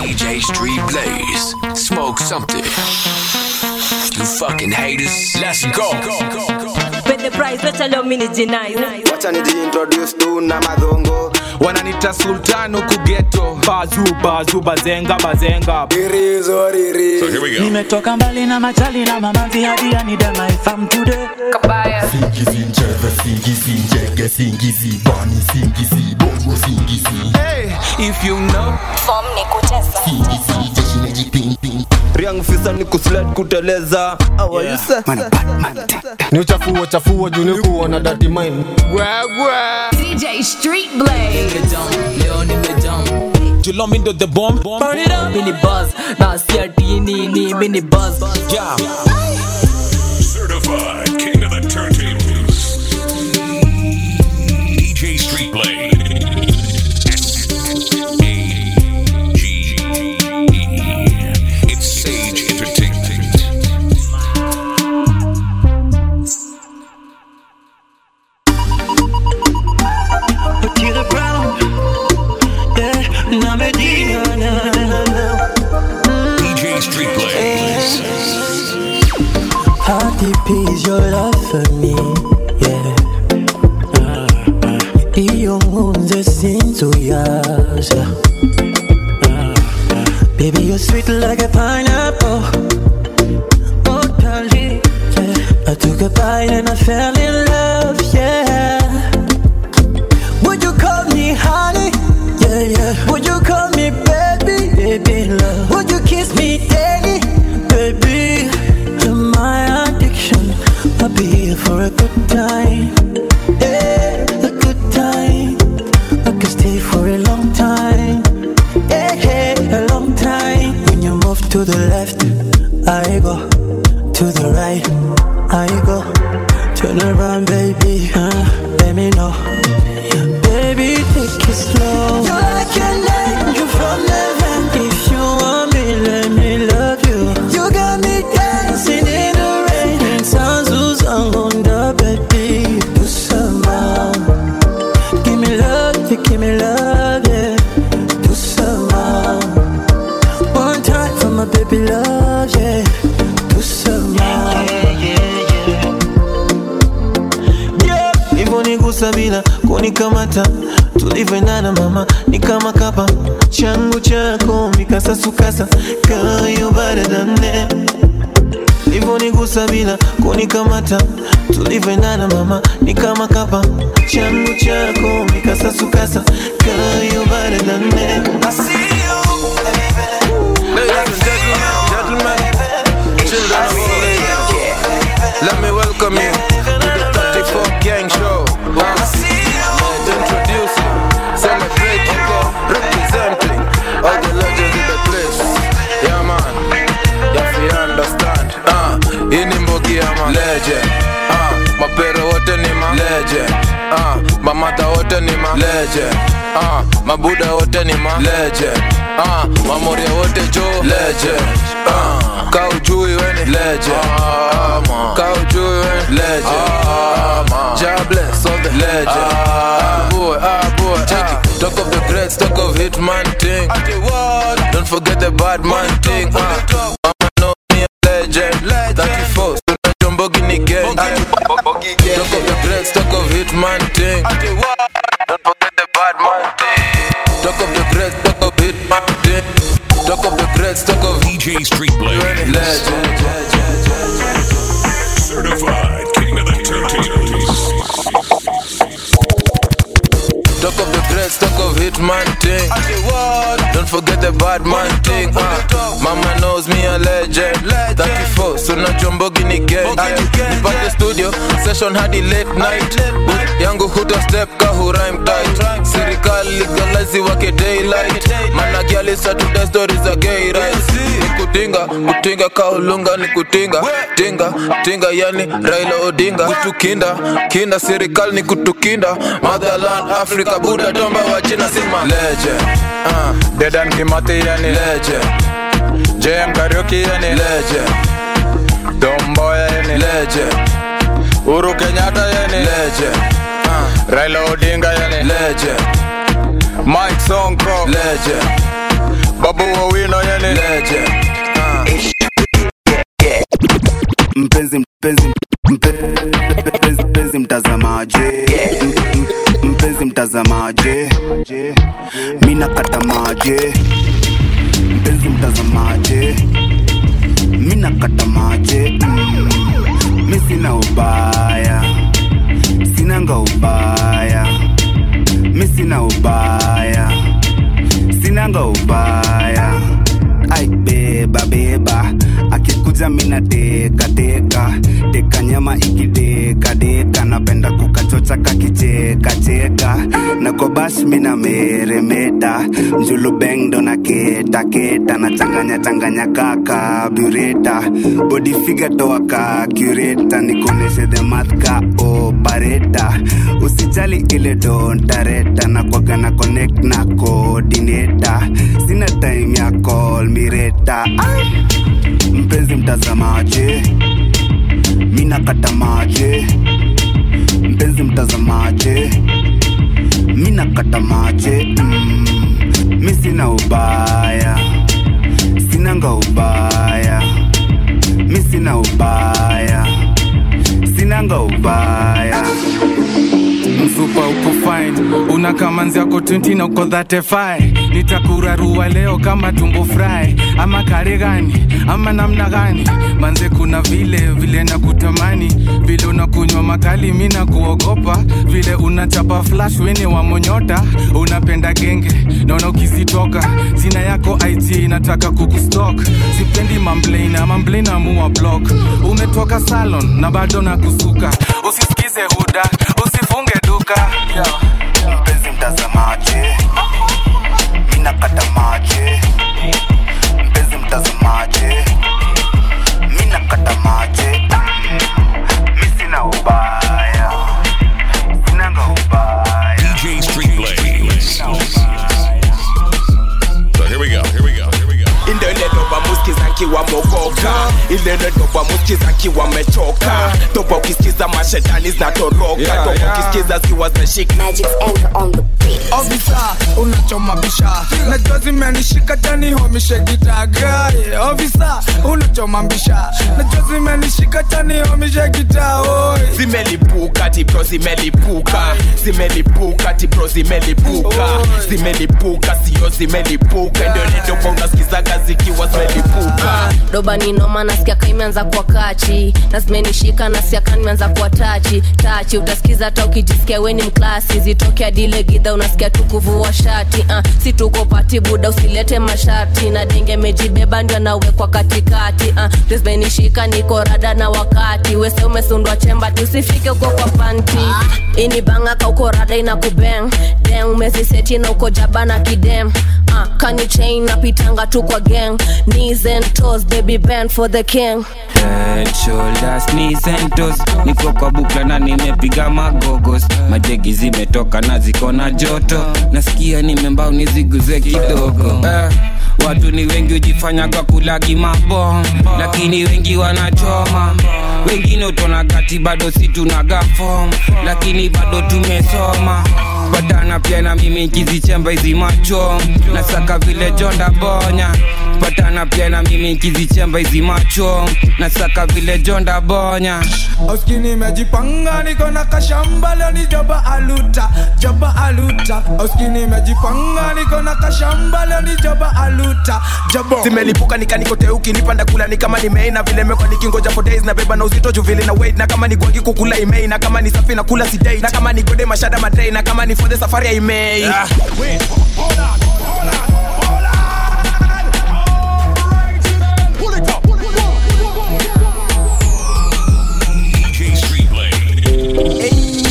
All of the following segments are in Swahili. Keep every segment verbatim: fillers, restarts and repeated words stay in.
D J Street Blaze, smoke something. You fucking haters, let's go. Pay the price, let's allow me to deny. Wacha nijiintroduce tu na madhongo. Wananita sultanu kugeto. Bazu, bazu, bazenga, bazenga. Irizo, riri. So here we go. Nimetoka mbali na machali na mamanzi hadi anida my fam today. Kabaya. Singizi njeve, singizi njege, singizi bani, singizi bongo, singizi. Hey, if you know. Form ni kutesa. Singizi, jeshi neji ping ping. Riang fisa ni kusled kuteleza. How are you sir? Ni uchafuo chafuo juu ni kuona dirty mind. D J Street Blaze. Leo nimejam. Julomindo the bomb. Burn it up. Mini buzz. Na siati nini mini buzz. Yeah. Certified king of the turntables. D J Street Blaze. How deep is your love for me? Yeah. Iyo ngunze sinzuyaza. Baby, you're sweet like a pineapple. Oh, darling, yeah. I took a bite and I fell in love, yeah. Would you call me honey? Yeah, yeah. Would you call me baby? Baby, love. Would you kiss me daily? Baby, you're my addiction. I'll be here for a good time. Yeah, a good time. I could stay for a long time. Yeah, yeah, a long time. When you move to the left, I go. To the right, I go. Turn around, baby, uh, let me know. Baby, take it slow. You're like an angel from heaven. If you want me, let me love you. You got me dancing in the rain. And sounds who's on the baby. Do some more. Give me love, you give me love, yeah. Do some more. One time for my baby love, yeah. Do some more. Yeah, yeah, yeah. Yeah, hivyo nigusa bila kunikamata. Tulivyoendana mama ni kama kapa. Changu chako mikasa sukasa. Girl, you better than that. Hivyo nigusa bila kunikamata. Tulivyoendana mama ni kama kapa. Changu chako mikasa sukasa. Girl, you better than that. I see you, baby. Ladies and gentlemen, gentlemen, children of all ages, let me welcome you to the thirty-four Gang Show. I see you. To introduce you, celebrate you, representing all the legends in the place. Yeah man, you have to understand. Ah, uh, ini mbogi ya man legend. Ah, uh, mapero wote ni ma legend. Ah, uh, mamata wote ni ma legend. Ah, uh, mabuda wote ni ma legend. Ah, uh, mamoria wote jo legend. Ah, uh, kaujui weni legend. Ah, uh, kaujui weni legend. Ah, uh, God bless all the legend. Ah, boy, ah boy, check it. Talk of the greats, talk of Hitman thing. Don't forget the bad man thing. Ah, mama know me a legend. thirty-four, so na jumbogi ni gang. Talk of the greats, talk of Hitman thing. Don't forget the bad man thing. Talk of the greats, talk of Hitman thing. Talk of the greats, talk of D J Street Blaze. Legend. Certified king of the turntables. Talk of the greats, talk of Hitman thing. Don't forget the bad man thing. Uh, mama knows me a legend. thirty-four, so na jumbogi ni gang. Nipate studio, session hadi late night. Yangu huta step ka hu rhyme tight. Serikali legalize wake daylight. Managiali Saturday stories are gay right. Nikutinga, kutinga ka ulunga nikutinga. Tinga, tinga yani Raila Odinga. Kutukinda, kinda serikali ni kutukinda. Motherland Africa Buddha tomba wa China sima legend. Uh, Dedan Kimathi yani legend. J M Karaoke yani legend. Domboy yani legend. Uhuru Kenyatta yani legend. Uh, Raila Odinga yani legend. Mike Sonko legend. Babu Owino mpenzi mpenzi mpenzi mtazamaji mpenzi mtazamaji mimi nakata maji mpenzi mtazamaji mimi nakata maji mimi sina ubaya sinanga ubaya mimi sina ubaya sinanga ubaya ai beba beba akikuja mina teka teka teka nyama ikideka deka napenda kukachocha kakicheka cheka na kobash mina meremeta mjulu bang ndo na keta keta na changanya changanya kaka bureta body figure toa ka curator nikoneshe the math ka operator usijali ile don tareta na kwa na connect na coordinator sina time ya call mireta mpenzi mtazamaji mimi nakata maji mpenzi mtazamaji mimi nakata maji mimi sina ubaya sinanga ubaya mimi sina ubaya sinanga ubaya Mzupa uko fine, una kamanzi yako twenty na uko thirty-five. Nitakurarua leo kama tumbo fry. Ama kare gani, ama namna gani. Manze kuna vile, vile na kutamani. Vile unakunywa makali mina kuogopa. Vile unachapa flash wene wa monyota. Unapenda genge, naona ukizitoka. Sina yako I T inataka kukustalk. Sipendi mamblena, mamblena muwa block. Umetoka salon, na bado na kusuka. Usisikize huda, usifunge duka. Mpenzi mtazamaji mimi nakata maji mpenzi mtazamaji mimi nakata maji mimi sina ubaya sinanga ubaya D J Street Blaze. So here we go, here we go, here we go. Indele doba muskiza nkiwa mogoka Indele doba muskiza nkiwa mechoka Doba ukisikiza mashetani zinatoroka yeah, Doba yeah. ukisikiza ziwa zimeshika Magic's anchor on the beat. Officer, unachoma bisha najua zimenishika tani homishe gitaga yeah. Officer, unachoma bisha najua zimenishika tani homishe gita oi. Zimelipuka tipro zimelipuka Zimelipuka tipro zimelipuka Zimelipuka siyo zimelipuka Ndio ni doba unasikizaga zikiwa zimelipuka Doba ni noma nasikia kaimeanza kwa kachi na zimenishika nasikia kanimeanza kwa tachi tachi utasikiza hata ukijisikia weni mklasi zitokea dile gidha unasikia tukuvua shati uh, si tuko pati buda usilete masharti na denge mejibeba ndio nawekwa katikati uh, zimenishika niko rada na wakati wese umesundwa chemba tusifike uko kwa panti ini banga ka uko rada inakubeng den umeziseti na uko jaba na kidem uh, kani chain na pitanga tu kwa gang knees and toes baby bend for the king head shoulders knees and toes niko kwa bukla na nimepiga magogos majegi zimetoka na ziko na joto nasikia nimembao niziguze kidogo eh, watu ni wengi ujifanya kwa kulagi mabom lakini wengi wanachoma wengine utona kati bado si tunaga form lakini bado tumesoma patana pia na mimi kizichemba hizi macho nasaka vile jonda bonya patana pia na mimi kizichemba hizi macho nasaka vile jonda bonya Oskini mejipanga niko na kashamba leo ni joba aluta joba aluta Oskini mejipanga niko na kashamba leo ni joba aluta joba Zimelipuka nika niko teuki nipanda kula ni kama nimeina vile mekwa nikingoja for days na beba na uzito juu vile na wait na kama ni gwangi kukula imei na kama ni safi na kula si date na kama ni gode mashada madai na kama ni for the safari ya imei yeah. Wait, hold on, hold on, hold on pull it up, pull it up D J Street Blaze.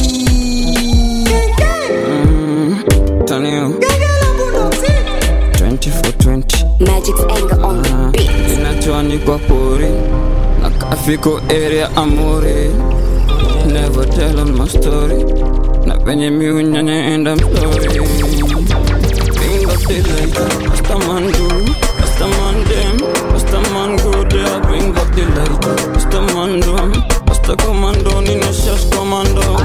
Taneo twenty-four twenty Magic's anger on the beat. Inachoni kwa pori Nakafiko area amore Never tell all my story Na venye miunyanya and I'm sorry King of the light Rasta man do Rasta man dem Rasta man go there Bring up the light Rasta man do Rasta commando Nino shash commando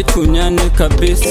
situnyane kabisa.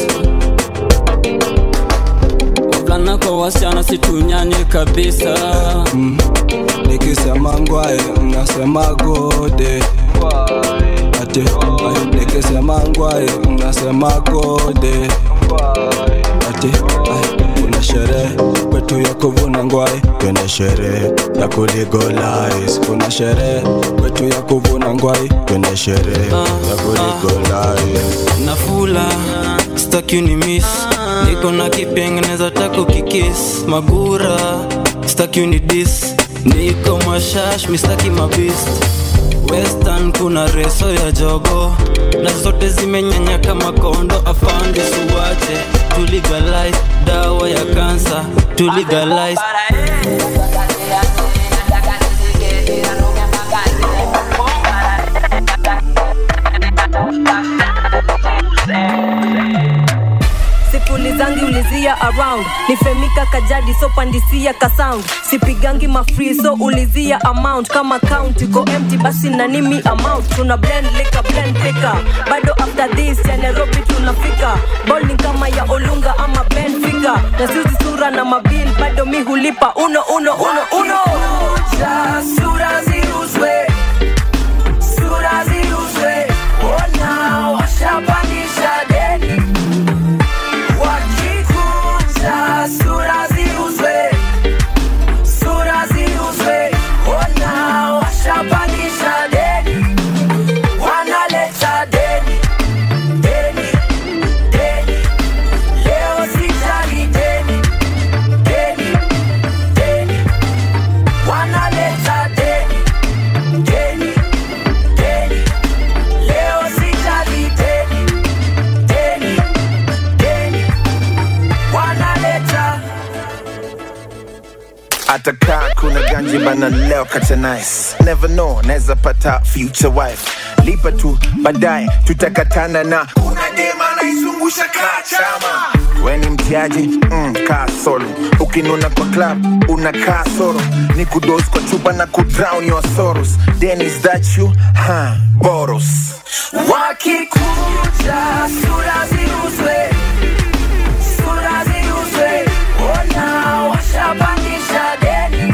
Wavulana kwa wasichana situnyane kabisa. mm. Nikisema ngwae mnasema gode. Ate ay, nikisema ngwae mnasema gode. Ate ay, kuna sherehe kwetu ya kuvuna ngwae, kuna sherehe ya kulegalize. Kuna sherehe kwetu ya kuvuna ngwae, kuna sherehe ya kulegalize. Nafula staki uni miss, niko na kipengeneza tako kikis. Magura staki uni diss, niko mashash mistaki mabist. Western kuna reso ya jogo, na zote zimenyanya kama kondo. Afande suwache to legalize, dawa ya kansa to legalize. Sipulizangi ulizia around, nifemika kajadi so pandisia ka sound. Sipigangi mafree so ulizia amount, kama count iko empty basi na nimi amount. Tuna blend liquor blend picker, bado after this ya Nairobi tunafika. Bowling kama ya Olunga ama Benfica, na sisi sura na mabil bado mi hulipa. Uno uno uno uno ja sura ziuzwe, sura ziuzwe. Ona washapanisha deni, sura ziuzwe, sura ziuzwe. Ona washapanisha deni, wanaleta deni, deni, deni. Leo sijali deni, deni, deni. Wanaleta deni, deni, deni. Leo sijali deni, deni, deni. Wanaleta Ataka kuna ganji bana leo kacha nice. Never know, neza pata future wife. Lipa tu, baadaye tutakatana na kuna dema na izungusha kachama. Weni mtiaji, mm, kaa solo. Ukinuna kwa club, unakaa soro. Ni kudos kwa chupa na kudrown your sorrows. Then is that you? Ha, boros. Wakikuja, sura ziuzwe, sura ziuzwe. Ona washapanisha deni.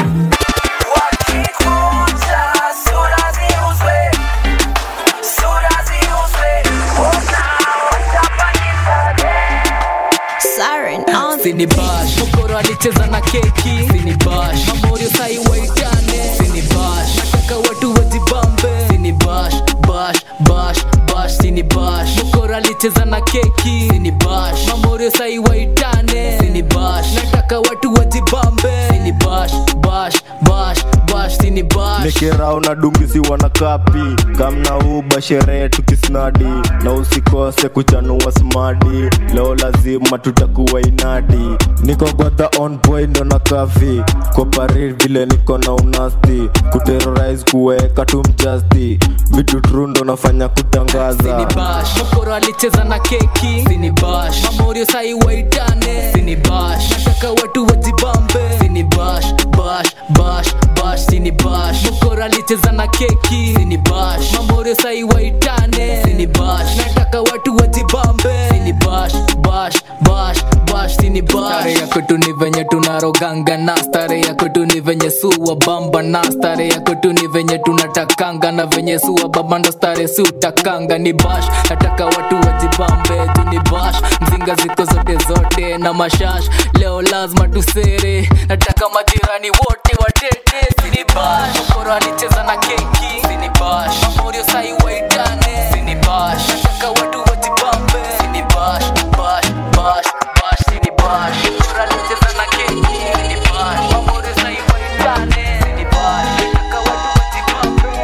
Wakikuja, sura ziuzwe, sura ziuzwe. Ona washapanisha deni. Siren on Sini bash, mokoro alicheza na keki. Sini bash, mamorio sai waitane. Sini bash, nataka watu wajibambe. Sini bash, bash, bash, bash. Sini bash, mokoro alicheza na keki. Sini bash, mamorio sai waitane. Sini bash, nataka watu wajibambe. Sini bash, bash, bash, bash. Sini bash. Nikirao na dungizi wanakapi, kamna uba sherehe tukisnadi. Na usikose kuchanua smadi, leo lazima tutakuwa inadi. Niko gwada on boy ndo na kafi, kwa parade vile niko na unasti. Kuterrorize kuweka tumjusti, vitu true ndo nafanya kutangaza. Sini bash, mokoro alicheza na keki. Sini bash, mamorio sai waitane. Sini bash, nataka watu wajibambe. Sini bash, bash, bash, bash. Sini bash, mokoro alicheza na keki. Sini bash, mamorio sai waitane. Sini bash, nataka watu wajibambe. Sini bash, bash, bash, bash. Sini bash. Stare ya kwetu ni venye tunaroganga na stare ya kwetu ni venye suwa bamba na stare ya kwetu ni venye tunatakanga na venye suwa bamba ndo stare si utakanga. Ni bash, nataka watu wajibambe. Tu ni bash, mzinga ziko zote zote na mashash. Leo lazima tusere, nataka majirani wote watete. Sini bash, mokoro alicheza na keki. Sini bash, mamorio sai waitane. Sini bash, nataka watu wajibambe. Sini bash, bash, bash, bash. Sini bash, mokoro alicheza na keki. Sini bash, mamorio sai waitane. Sini bash, nataka watu wajibambe.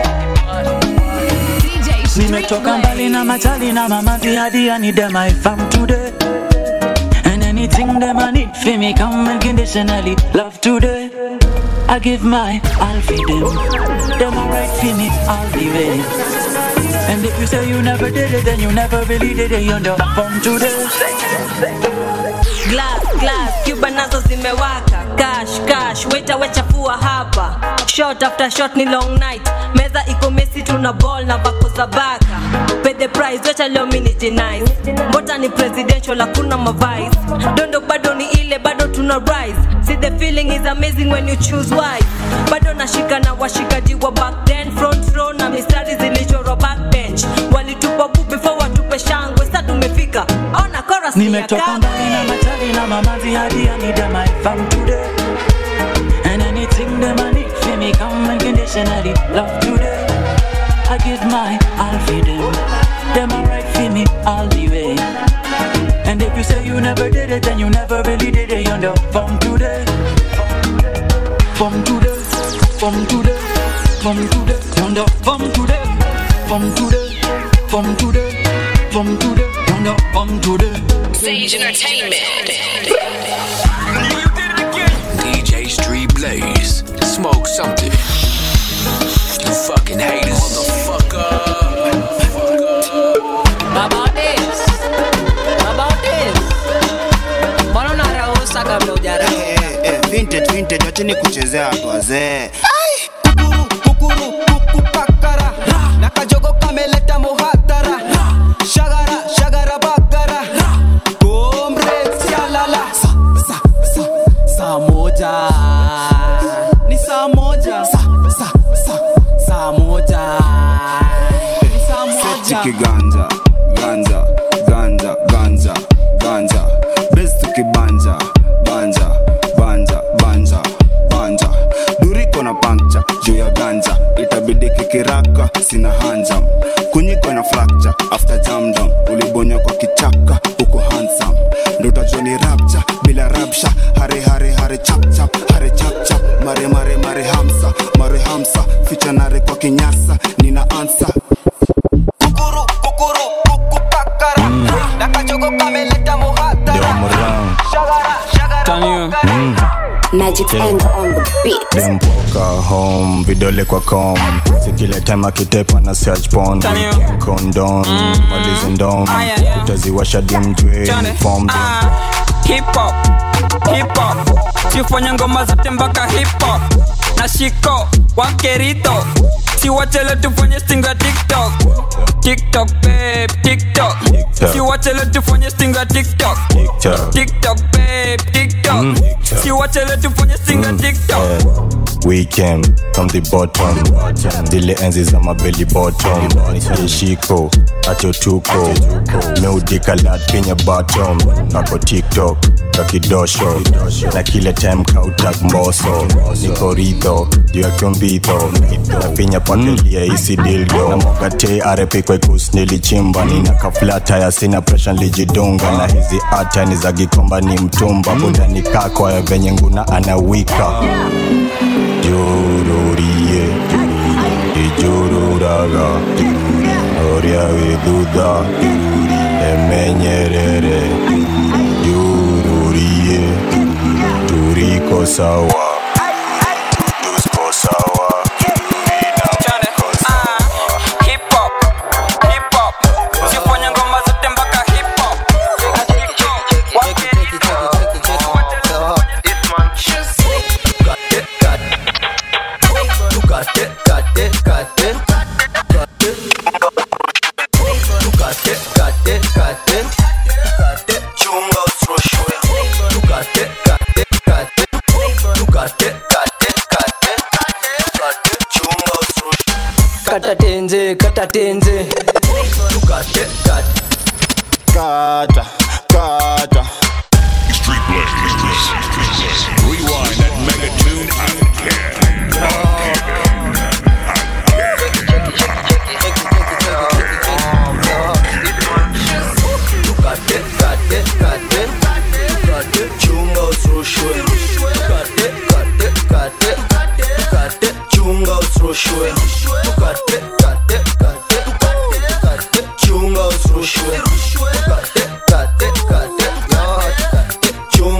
Nimetoka mbali na machali na mama hadi I need them I found today. And anything them I need for me come unconditionally love today. I give my all for them. Them alright for me all the way. And if you say you never did it, then you never really did it. You're not from today. Glass, glass, Cuba nazo zimewaka. Cash, cash, waiter wechafua hapa. Shot after shot ni long night. Meza iko mesi tuna tuna ball na vako za baka. Pay the price, wacha leo mini denies. Mbota ni presidential, hakuna mavice. Dondo bado ni ile, bado tuna rise. See the feeling is amazing when you choose wise. Bado nashika na washikaji wa back then. Front row na mistari zilichorwa backbench. Walitupa bu before watupe shangwe. Sasa tumefika, ona chorus ni ya nimetoka mbali na machali na mamazi hadi I need my fam today. And anything them I need for me come unconditionally love today. I give my all for them. Them are right for me all the way. And if you say you never did it, then you never really did it. You're the from today. From today. From today. From today. You're the from today. From today. From today. From today. You're the from today. Sage Entertainment. D J Street Blaze. Smoke something. You fucking haters. Motherfucker. About this. About this. Mbona unarausa kabla ujara? Eh eh vintage vintage acha ni kuchezea watu wazee. Kukuru kukuru kukupakara. Na kajogo kameleta muhatara. Shagara shagara bagara. Comrades yalala. Sa sa sa sa moja. Ni saa moja. Sa sa sa saa moja. Ni saa moja. Kiganja ganja ganja ganja ganja best kibanja banja banja banja banja duriko na pancha juu ya ganja itabidi kikiraka sina hanja kunyiko na fracture after jam down ulibonya kwa kichaka uko handsome ndo utajoni rapture bila rapsha hare hare hare chap chap hare chap chap mare mare mare hamsa mare hamsa ficha nare kwa kinyasa nina answer kukuru kukuru kukupakara na kajogo kameleta muhatara shagara shagara Magic hands on the beat. Dem poka home, vidole kwa com. Sikile time akitepa na search porn. Weekend condom, malizi ndom. Utaziwasha dimjwe, inform them. Hip hop, hip hop. Sifanya ngoma zote mpaka hip hop. Na shiko, wakerito. Si wachele tufanye stinga TikTok. TikTok babe, TikTok. Si wachele tufanye stinga TikTok. TikTok babe, TikTok. Si wachele tufanye stinga TikTok. We came from the bottom. Zile enzi za mabelly bottom. Nishiko, acho tuko. Meudika lat kwenye bottom. Kako TikTok, kakidosho. Na kile time kautak mboso. Niko ritho, juu ya kyombitho. Nafinya pakelia isi dildo. Na mokate arepe kwa kus nilichimba. Nina kaflata ya sina pressure lijidunga. Na hizi ata ni za gikomba ni mtumba. Bunda ni kakwa ya venye nguna anawika. Jururie, jururaga, oria viduda, emenyerere, jururie, turiko sawa, tusko sawa. Hip hop, hip hop. Sifanya ngoma zote mpaka hip hop. Kata tenze, kata tenze. Tukate, kate. Kata, kata. Street Blaze. Rewind that mega tune again. Tukate, kate, kate. Tukate, chunga usrushwe. Tukate, kate, kate. Tukate, chunga usrushwe. Tukate, kate, kate. Tukate, chunga usrushwe. Tukate, kate, kate. Chunga usrushwe.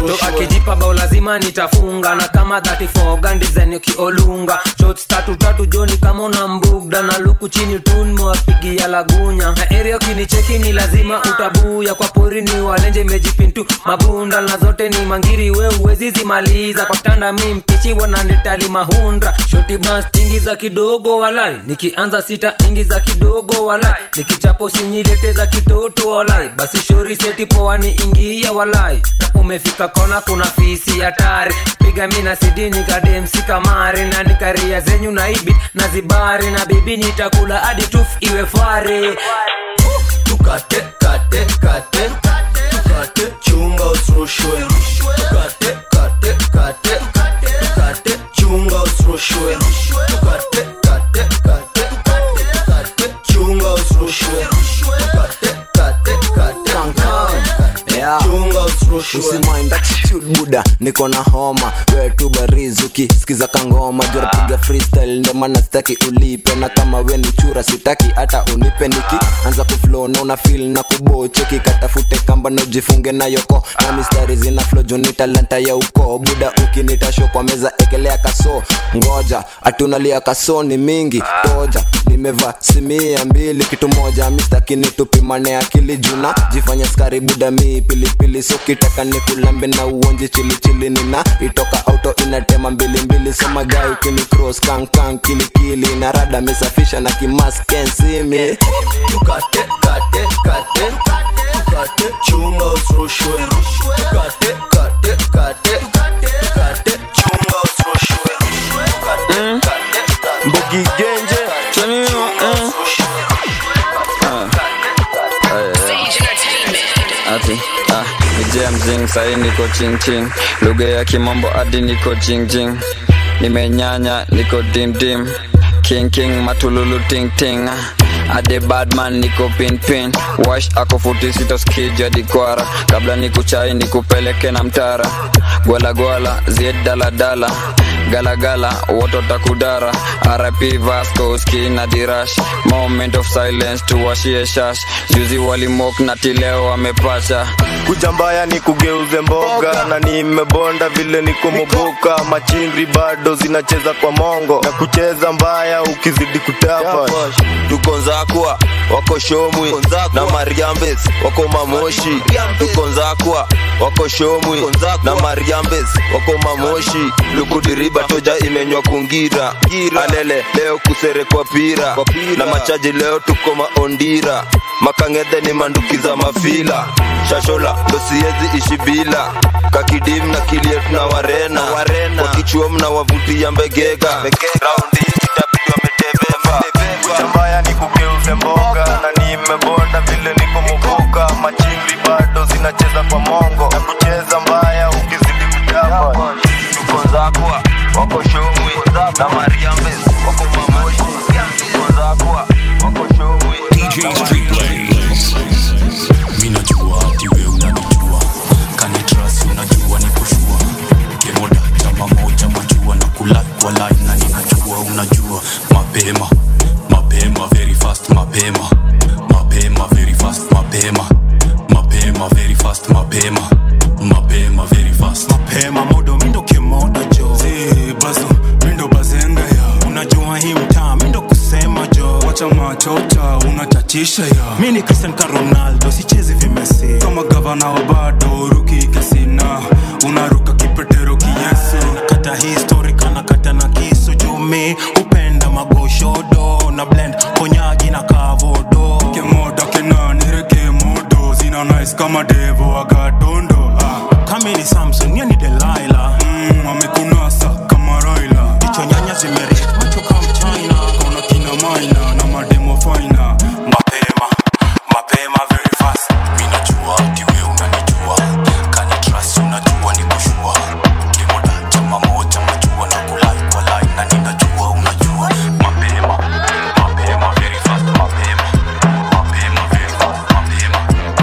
mtoto akijipa bao lazima nitafunga na kama thirty four gandi zenye kiolunga shots tatu tatu joni kama una mbugda na luku chini tun mwapigia lagunya na area kinicheki ni lazima utabuya kwa pori ni walenje mejipintu mabunda na zote ni mangiri we uwezi zimaliza kwa tanda mi mpichi wananitali mahundra shoti blast ingiza kidogo walai nikianza sita ingiza kidogo walai nikichapo sinyilete za kitoto walai basi shori seti poani ingia walai na umefika kona kuna fisi hatari piga mina sidini kademsi kamari na nikaria zenyu na ibi na zibari na bibi nitakula hadi tuf iwe fare tukate kate kate tukate chunga usrushwe tukate kate kate tukate chunga usrushwe tukate kate kate tukate chunga usrushwe tukate kate kate yeah. chunga usrushwe usimain attitude buda niko na homa wewe tu barizuki sikiza kangoma jora piga freestyle ndo maana sitaki ulipe na kama wewe ni chura sitaki hata unipe niki anza kuflow na una feel na kuboche kikatafute kamba na ujifunge na yoko na mistari zina flow joni talanta ya uko buda ukinita show kwa meza ekelea kaso ngoja atunalia kaso ni mingi toja nimeva simia mbili kitu moja mistaki nitupimane akili juna jifanya skari buda mi pili pili so kitaka nikulambe na uonje chili chili nina itoka auto inatema mbili mbili so magai ukini cross kang kang kili kili na rada mesafisha na kimask can see me tukate kate kate tukate chunga usrushwe tukate kate kate tukate chunga usrushwe tukate kate Mbogi Genje chani eh Sage Entertainment. Ati ah nije mjing sai niko ching ching lugha ya kimombo hadi niko jing jing nimenyanya niko dim dim king king matululu ting ting ade badman niko pin pin wash ako futi sita skija dikwara kabla nikuchai nikupeleke na mtara gwala gwala zied dala dala gala gala woto takudara R I P Vasco skina dirash moment of silence tuwashie shash juzi walimok na tileo wamepacha kujambaya ni kugeuze mboga na nimebonda vile niko moboka machingri bado zinacheza kwa mongo na kucheza mbaya ukizidi kutapa tuko nzakwa wako shomwi na mariambes wako mamoshi tuko nzakwa wako shomwi na mariambes wako mamoshi lukudiriba toja imenywa kungira alele leo kusere kwa pira na machaji leo tuko maondira makangede ni mandukiza mafila shashola dosiezi ishibila kakidim na kiliet na warena kwa kichuo mna wavuti ya mbegega raundi itabidi wametebeba kujambaya ni kugeuze mboga na nimebonda vile niko moboka machingri bado zinacheza kwa mongo na kucheza mbaya ukizidi kutapa tuko nzakwa wako shomwi na mariambes wako mamoshi tuko nzakwa wako shomwi D J Street Blaze. Mina jua ati we unanijua kani trust unajua niko shua kemoda chama moja majua na kula kwa line na ninajua unajua mapema mapema very fast mapema mapema very fast mapema mapema very fast mapema mapema very fast mapema modo mindo kemoda jo zi bazo mindo bazenga ya unajua hii mtaa mindo kusema jo wacha machota unatatisha ya mini Cristiano Ronaldo sichezi vimesi kama gavana wa bado ruki kasina unaruka kipetero kiyesu nakata historika nakata na kisu jumi upenda magoshodo na blend konyaji na kavodo kemoda kenani reke modo zina nice kama devo agadondo ah. Kami ni Samson ya ni Delilah mm, amekunasa kama Raila kichwa nyanya zimeri macho kama China kona kina maina na mademo faina mapema mapema very fast mina jua ati we unanijua kani trust unajua ni kushua kemoda chama moja majua na kulai kwa line na ninajua unajua mapema mapema very fast mapema mapema very fast mapema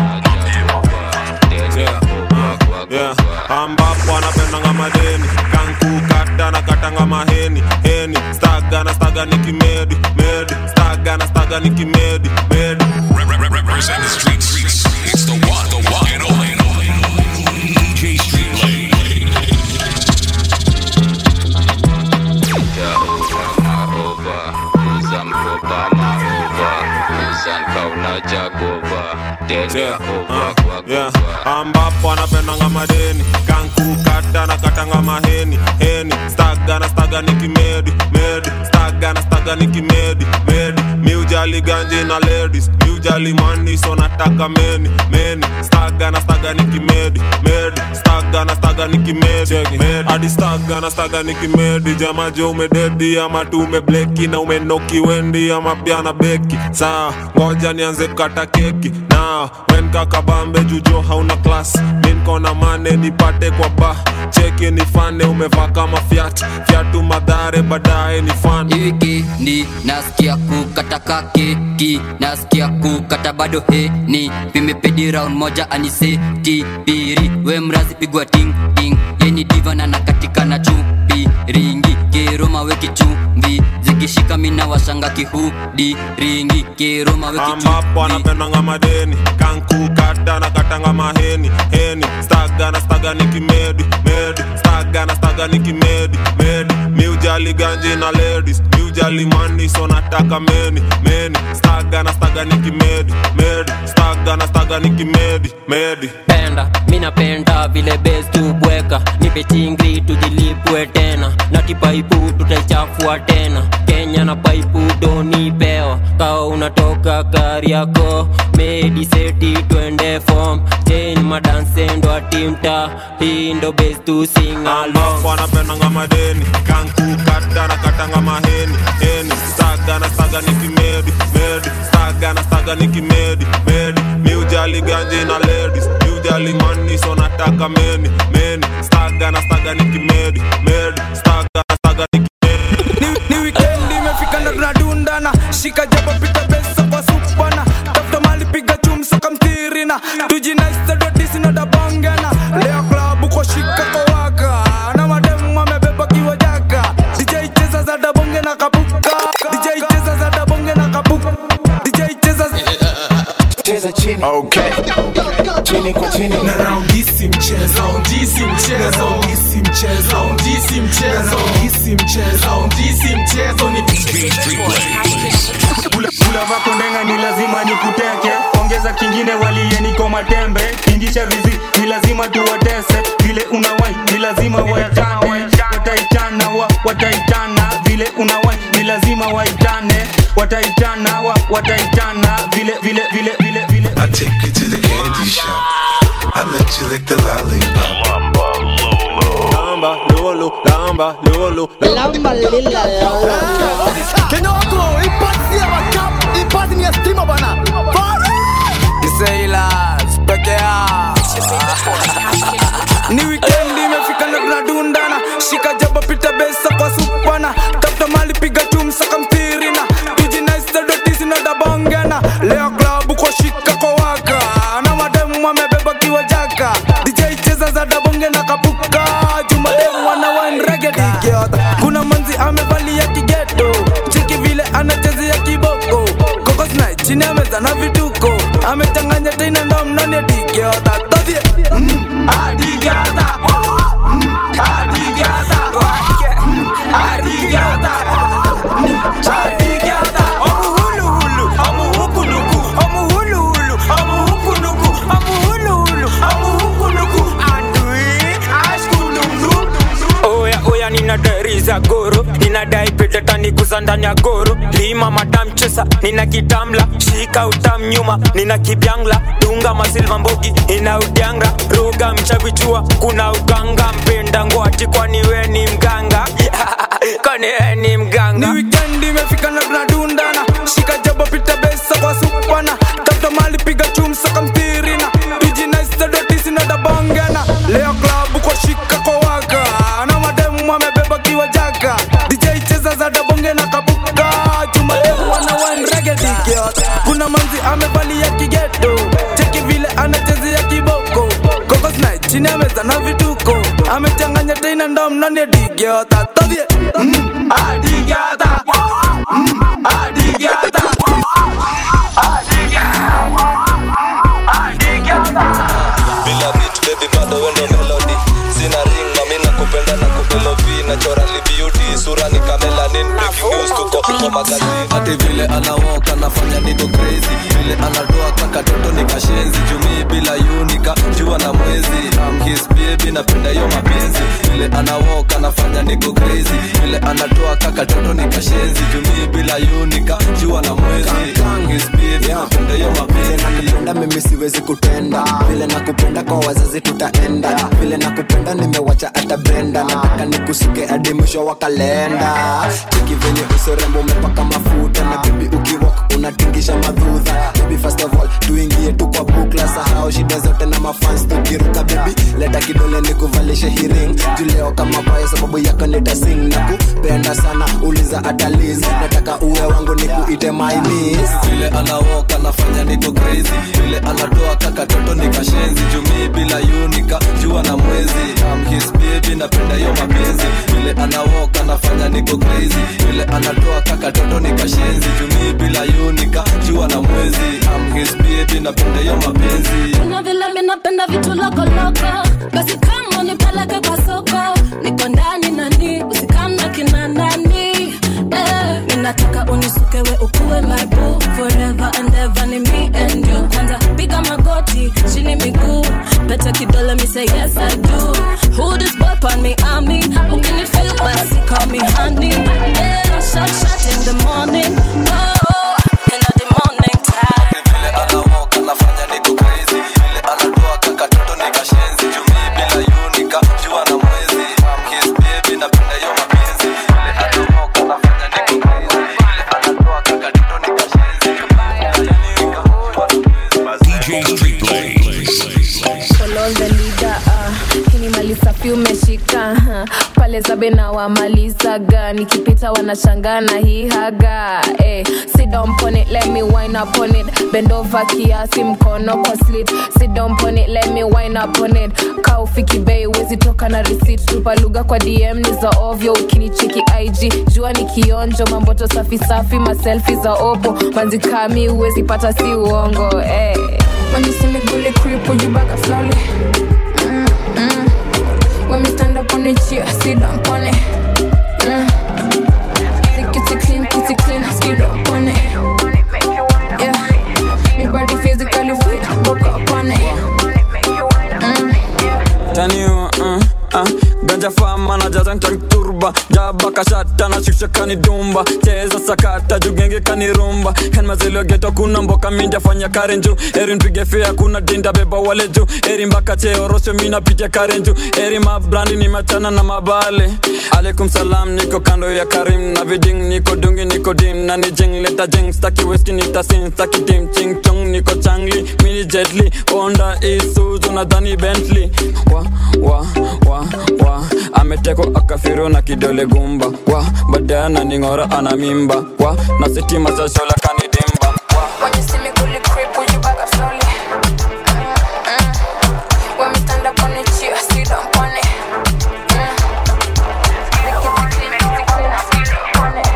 mapema yeah ambapo anapenda madeni kanku kata na kata maheni heni staga na staga nikimedi medi staga na staga nikimedi medi Represent the streets. It's the one, the one and only D J Street Blaze. jagova tende Yeah, kova uh, kwa yeah. Ambapo anapendanga madeni kanku kata na katanga maheni heni staga na staga nikimedi medi staga na staga nikimedi medi miujali ganji na ladies miujali money so nataka meni meni staga na staga nikimedi medi staga na staga nikimedi medi hadi staga na staga nikimedi jama jo umededi ama tu umebleki na umenoki wendi ama pia na beki saa ngoja nianze kata keki na wen kakabambe jujo hauna class min kona mane nipate kwa ba cheki ni fane umevaa kama fiat fiatu madhare baadaye ni fan Iki ni nasikia kukata keki nasikia kukata bado he ni vimepedi round moja aniseti piri we mrazi pigwa ting ting yeni diva na nakatika na chupi ringi keroma weki chumvi zikishika mina washanga kihudi ringi keroma weki chumvi ambapo anapendanga madeni kanku kata na katanga maheni heni staga na staga nikimedi medi staga na staga nikimedi medi miujali ganji na ladies miujali money so nataka meni meni staga na staga nikimedi medi staga na staga nikimedi medi penda mina penda vile base tubweka nipe chingri tujilipwe tena na kipaipu tutaichafua tena Kenya na paipu doni pewa kao unatoka gari yako medi seti twende form chain madanse ndo atimta hii ndo base tu sing along wanapendanga madeni kanku kata na katanga maheni heni staga na staga nikimedi medi staga na staga nikimedi medi miujali ganji na ladies miujali money so nataka meni meni staga na staga nikimedi medi staga na staga nikimedi ni, ni weekend imefika na tunadundana shika jaba pita besa kwa supana tafuta mali piga chumsa kamtirina tujinaista dodisi na dabangana leo klabu kwa shika kwa waka na mademu wamebeba kiwa jaka D J cheza za dabonge na kabuka D J cheza za dabonge na kabuka D J cheza cheza chini okay chini kwa chini na raundisi mchezo raundisi mchezo raundisi mchezo raundisi mchezo raundisi mchezo raundisi mchezo ni Kula vako ndenga ni lazima nikuteke ongeza kingine waliye niko matembe ingisha vizi ni lazima tuwatese vile unawai ni lazima waitane wataitana wa wataitana vile unawai ni lazima waitane wataitana wa wataitana vile vile vile vile vile I take you to the candy shop I let you lick the lollipop Lamba lolo lamba lolo lamba lila lolo Kenoko ipati ya wakap ipati ni ya stima bana Isailas pekea ni weekend imefika na tunadundana shika jaba pita besa kwa supana tafuta mali piga chumsa kamtirina tujinaista dotisi na dabangana leo klabu kwa shika kwa waka na mademu wamebeba kiwa jaka D J cheza za dabonge na kapuka jumademu wana wine reggae digiota kuna manzi amevalia kigeto chiki vile anachezea kiboko Kokos night chini ameza na vituko amechanganya tena ndo mnani ya digiota todie mm, adigata mm, adigata adigata adigata omu hulu hulu omu huku nuku omu hulu hulu omu huku nuku omu hulu hulu omu huku nuku andui ashkulungu oya oya nina dari za goro ninadai pedeta niguza ndani ya goro lima madam chesa nina kitamla shika utam nyuma nina kibyangla dunga masilva mbogi ina udyanga roga mchavichua kuna uganga mpenda ngwati kwani we ni mganga kwani we ni mganga ni weekend imefika na tunadundana shika jaba pita besa kwa supana tafuta mali piga chumsa kamtirina tujinaista dotisi na dabangana leo klabu kwa shika kwa waka na mademu wamebeba kiwa jaka D J cheza za dabonge na kabuka jumademu wana wine reggae digiota kuna manzi amevalia kigeto cheki vile anachezea kiboko Kokos night chini ameza na vituko amechanganya tena ndo mnani ya digiota todie mm, adigata mm, adigata bila beat baby bado wendo melody sina ring mami nakupenda na kubelovi nachora beauty sura ni kamelanin breaking news tuko ati vile anawoka nafanya niko crazy, vile anatoa kaka toto nikashenzi, jumi bila unika jua na mwezi, I'm his baby napenda hiyo mapenzi, vile anawoka nafanya niko crazy, vile anatoa kaka toto nikashenzi, jumi bila unika jua na mwezi, I'm his baby napenda hiyo mapenzi. Nakupenda mimi siwezi kutenda, vile nakupenda kwa wazazi tutaenda, vile nakupenda nimewacha hata Brenda, nataka nikusuke hadi mwisho wa kalenda. Cheki venye uso rembo umepaka mafuta, na bibi ukiwalk unatingisha madhudha. Baby first of all tuingie tu kwa bukla, sahau shida zote na mafans tukiruka. Baby leta kidole nikuvalishe hearing, juleo kama baya sababu yako nitasing. Nakupenda sana uliza ataliz, nataka uwe wangu nikuite my miss. Vile anawoka nafanya niko crazy, vile anatoa kaka toto nikashenzi, jumi bila unika jua na mwezi, I'm his baby napenda hiyo mapenzi, vile anawoka nafanya niko crazy, vile anatoa kaka toto nikashenzi, jumi bila unika jua na mwezi, I'm his baby napenda hiyo mapenzi. Kuna vile mimi napenda vitu loko loko, basi kama nipeleke kwa soko, niko ndani nani usikamna kina nani, eh ninataka unisuke we ukuwe my boo forever and ever, ni me and you. Kwanza piga magoti chini miguu, pete kidole me say yes I do. Who this boy on me I mean, who can you feel basi call me honey, yeah shot shot in the morning, oh in the morning time. Vile anawoka nafanya niko crazy, vile anatoa kaka toto nikashenzi, jumi bila unika jua na mwezi, I'm his baby napenda hiyo mapenzi, vile anawoka nafanya niko crazy, vile anatoa kaka toto nikashenzi, jumi bila unika jua na mwezi. D J Street Blaze. Follow the leader, uh, kini mali safi umeshika, uh, pale zabe na wamalizaga, nikipita wanashangana hii haga, eh, sit down on it, let me wind up on it, bend over kiasi mkono kwa slit, sit down on it, let me wind up on it, kaufiki bei wezi toka na receipt, tupa lugha kwa D M ni za ovyo, ukinicheki I G, jua ni kionjo, mamboto safi safi, maselfie za opo, manzi kami uwezi pata si uongo, eh. When you see me bully creep, pull you back up slowly. Mm, mm. When me stand up on the chair, sit down on it. Mm. Take it clean, kitty clean, skid up on it. Yeah, me body physically fit, broke up on it. Mm. Tell you, uh, uh, ganja fama na jaza ntank turba, jaba kashata na shusha kani dumba, cheza sakata jugenge kani rumba, hen mazelo geto kuna mboka minja fanya karenju, eri npige fea kuna dinda beba wale ju, eri mbaka cheo rosho mina pitia karenju, eri mabrandi ni machana na mabale, alaikum salam niko kando ya Karim, na viding niko dungi niko dim, na ni jing leta jing, staki whisky nita sin, staki tim ching chong niko changli, mini jetli, Honda Isuzu na Dani Bentley, wa wa wa wa ameteko akafiro na kidole gumba, wa badana ningora ana mimba, wa na sitima za shola kanidimba, wa when you see me bully creep, pull you back up slowly. Mm, mm. When me stand up on the chair, sit down on it. Mm. Take it clean, kitty clean, skid up on it.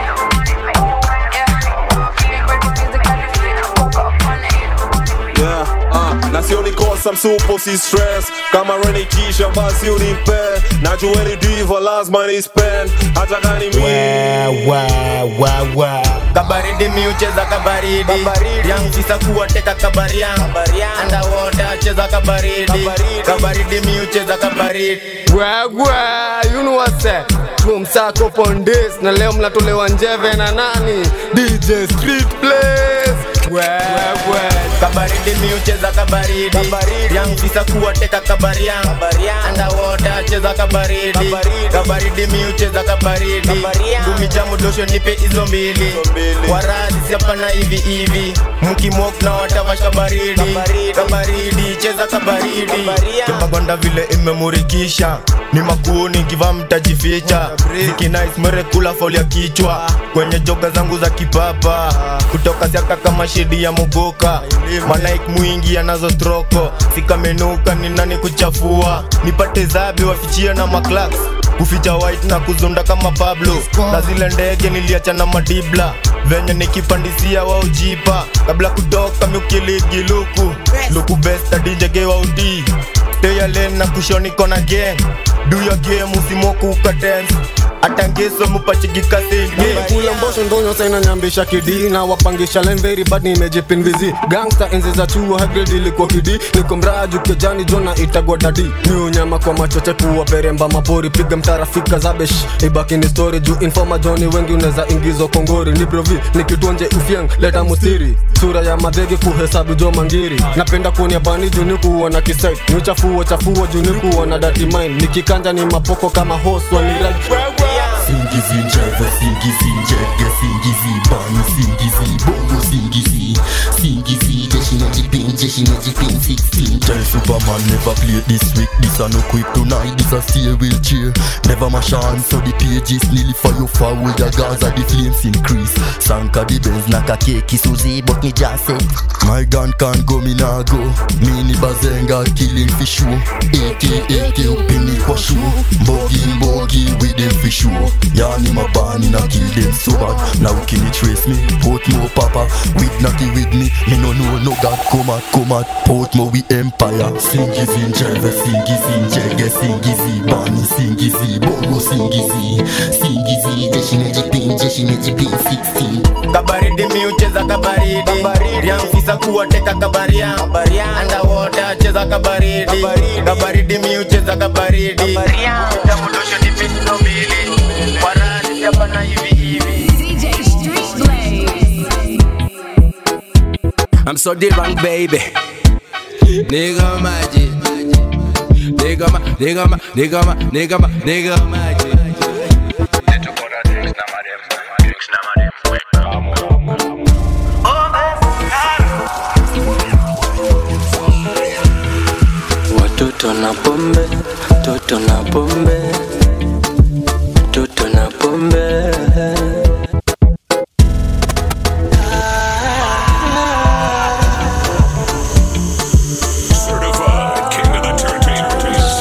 Yeah, me body physically fit, broke up on it. Yeah, uh, na sioni kosa msupo si stress, kama Rene Kisha basi unipe, najua ni diva lazima ni spend, hata kani mi Wa wa wa kabaridi mi ucheza kabaridi, yang fisa kuwa teka kabarian, underwater cheza kabaridi, kabaridi mi ucheza kabaridi. Wa wa, you know what's that? Tumsako Pondes, na leo mnatolewa njeve na nani? D J Street Blaze. Wewe kabaridi mi ucheza kabaridi, yang fisa kuwa teka kabarian, underwater cheza kabaridi, kabaridi mi ucheza kabaridi, gumi jamu dosho nipe hizo mbili, waradi siapana hivi hivi, mkimok na watavash kabaridi, kabaridi cheza kabaridi, kibabanda vile imemurikisha, ni makuni kiva mtajificha, ziki nice mwere kula folia kichwa, kwenye joka zangu za kipapa, kutoka siaka kama shedi ya mogoka, manaik mwingi anazo troko, sika menuka ni nani kuchafua, nipate zabe wafichia na maklaks, kuficha white na kuzunda kama Pablo, na zile ndege niliacha na madibla, venye nikipandisia wa ujipa, kabla kutoka miukiligi luku, luku besta D J gewa udi, teya len na kushoni kona gang, do your game usimoku uka dance, atangeso mupachigika singe kula mbosho ndonyo saina nyambisha kidi na wapangisha line very bad nimejipin vizi gangster enzi za chuo hagrid ilikuwa kidi niko mraju kejani jona itagwa dadi niu nyama kwa machoche kuwa peremba mapori piga mtarafika zabesh ibaki ni story juu informa joni wengi unaweza ingizo kongori ni provi nikituonje ufyang leta musiri sura ya madege kuhesabu jo mangiri napenda kuonia bani juu ni kuona kisite ni uchafuo chafuo juu ni kuona dirty mind nikikanja ni mapoko kama horse walirai Singizi njava, singizi njaga, singizi bani, singizi bongo, singizi Singizi, jeshi na jipin, jeshi na jipin sixteen. Tell Superman never play this week, this a no quick tonight, this a stay wheelchair. Never my chance, so the pages nearly fire forward, the Gaza, the flames increase. Sanka the Benz, naka keki Suzy, but me just say my gun can't go, me nah go. Me ni bazenga, killing for sure. A K, A K, upini kwa sure. Bogi, bogi, with them for sure. Yani my bani na kill them so bad. Now can you trace me? Portmore papa, with natty with me. Me no know no God come at, come at. Portmore we empire. Singizi njava, singizi njaga, singizi bani, singizi bongo, singizi Singizi, jeshi na jipin, jeshi na jipin sixteen. Kabaridi mi ucheza kabaridi Riamfisa kuwateka kabaria Underwater cheza kabaridi Kabaridi mi ucheza kabaridi Tamudosho ni fitno mbili Warani siapa na hivi hivi D J Street Blaze. I'm so D-Rank baby Nigga magic Nigga ma, nigga ma, nigga ma, nigga ma, nigga magic Watoto na pombe, toto na pombe, toto na pombe. Certified king of the turntables.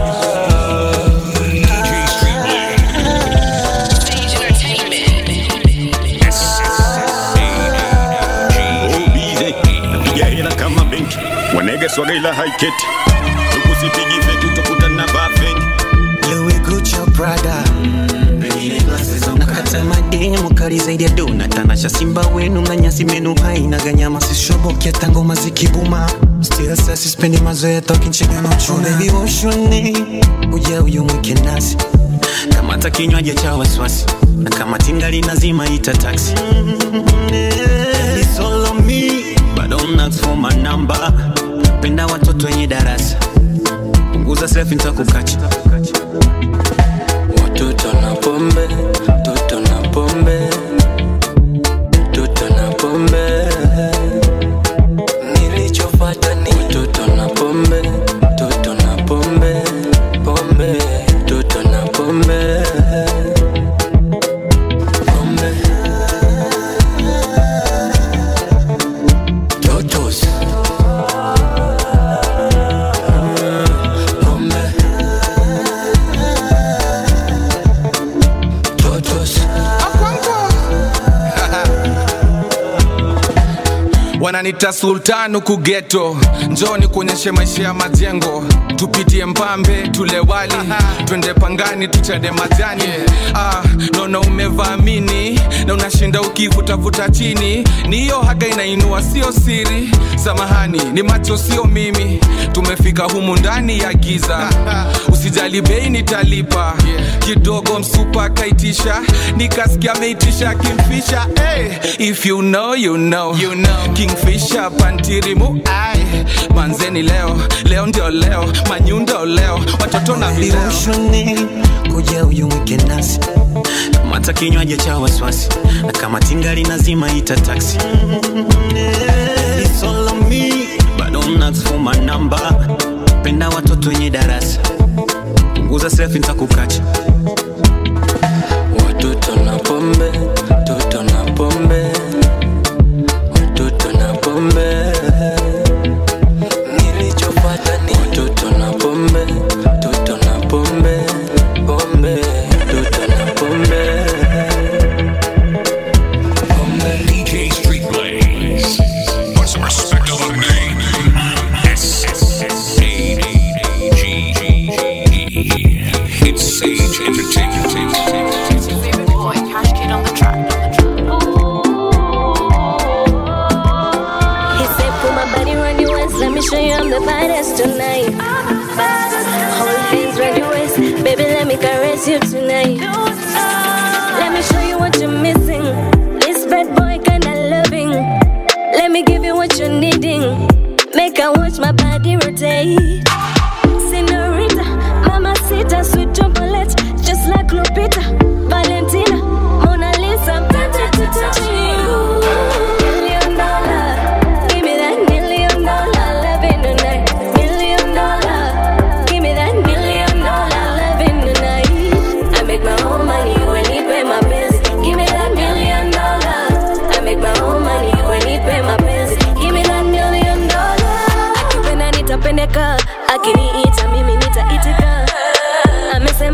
D J Street Blaze. Stage Entertainment. S A G G. Napiga hela kama benki, wanege swaga ila haiketi. Ukusipigi feki utokutana bafeni. Louis Gucci Prada nakata madeni mukali zaidi ya dona tanasha simba wenu na nyasi menu haina ganyama sishobokia tango mazikibuma still sa sispendi mazoea talking chicken no chuna baby oshone uja uyu mwike nasi kama takinywaje cha waswasi na kama tingali nazima ita taxi it's all on me but don't ask for my number penda watoto wenye darasa punguza selfie nitakukacha Watoto na pombe, toto na pombe, toto na pombe. Nilichofuata ni toto na pombe, toto na pombe, pombe, toto na pombe, pombe. Totos. Wananita sultanu kugeto njoni kuonyeshe maisha ya majengo tupitie mpambe tule wali twende pangani tuchade majani ah, nono umevamini na unashinda ukivutavuta chini ni hiyo haga inainua sio siri samahani ni macho sio mimi tumefika humu ndani ya giza usijali bei nitalipa kidogo msupa kaitisha nikasikia meitisha kimfisha hey, if you know you know, you know. Kingfisher pantirimu ai manzeni leo leo ndio leo manyundo leo watoto na vileo kuja uyu mwike nasi kama takinywaje cha waswasi na kama tingali nazima ita taxi it's all on me but don't ask for my number penda watoto wenye darasa punguza selfie nitakukacha Watoto na pombe, toto na pombe, watoto na pombe. Nilichofuata ni watoto na pombe, toto na pombe, pombe, toto na pombe, pombe. D J Street Blaze. Put some respect on the name. S A G E. It's Sage Entertainment.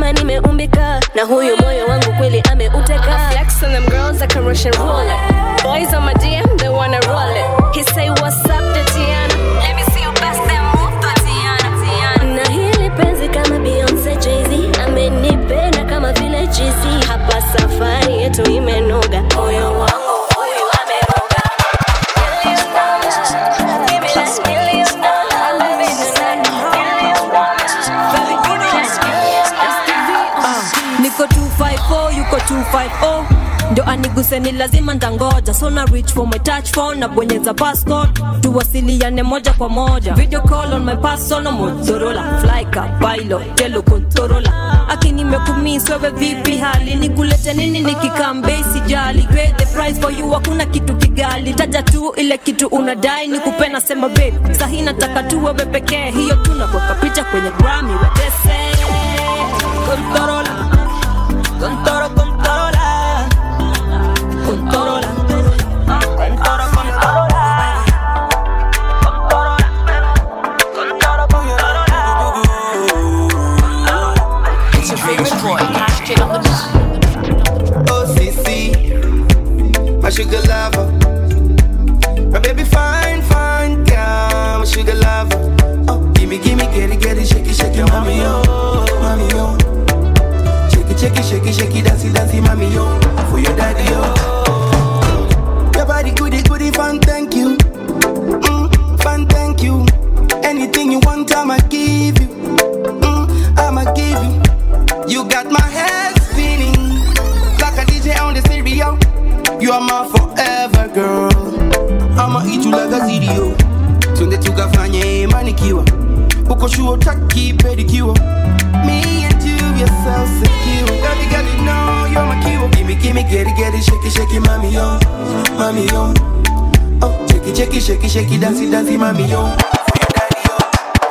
kama nimeumbika na huyu moyo wangu kweli ameuteka. Flex on them girls like a Russian roulette. Boys on my D M, they wanna roll it. He say what's up Tatiana, let me see you best them move Tatiana, Tatiana. Na hili penzi kama Beyonce Jay-Z, amenipenda kama vile Jay-Z. Hapa safari yetu imenoga, moyo wangu huyu ameroga. Niko two five four, yuko two five oh. Ndo aniguse ni lazima ndangoja. So na reach for my touch phone na bonyeza passcode. Tuwasiliane moja kwa moja. Video call on my personal Motorola. Flyka, bailo, telo Controller. Akini mekumiss wewe vipi hali. Nikulete nini nikikambe sijali. Grade the price for you hakuna kitu kigali. Taja tu ile kitu unadai nikupena sema babe. Sahi nataka tu wewe pekee. Hiyo tunakuweka picha kwenye Grammy wetese. Controller. Controller, controller, controller, controller, It's your favorite boy, Cash Kid on the beat. Oh, C C, my sugar lover. My baby fine, fine girl, my sugar lover. Oh, gimme, gimme, get it, get it, shake it, shake it, mommy, oh, mommy, oh. Shake it, shake it, shake it, dancey, dancey, mommy, yo. For your daddy, yo. Your body goody, goody, fun, thank you. Mm, fun, thank you. Anything you want, I'ma give you. Mm, I'ma give you. You got my head spinning like a D J on the stereo. You are my forever girl. I'ma eat you like a C D O. Tunde tukafanye manikiwa. Uko shuo taki pedicure. Me and you, you're so secure. Baby girl, you know you're my cue. Gimme, gimme, get it, get it, shake it, shake it, mommy, yo, mommy, yo. Oh, shake it, shake it, shake it, shake it, dance it, dance it, mommy, yo. For your daddy, yo.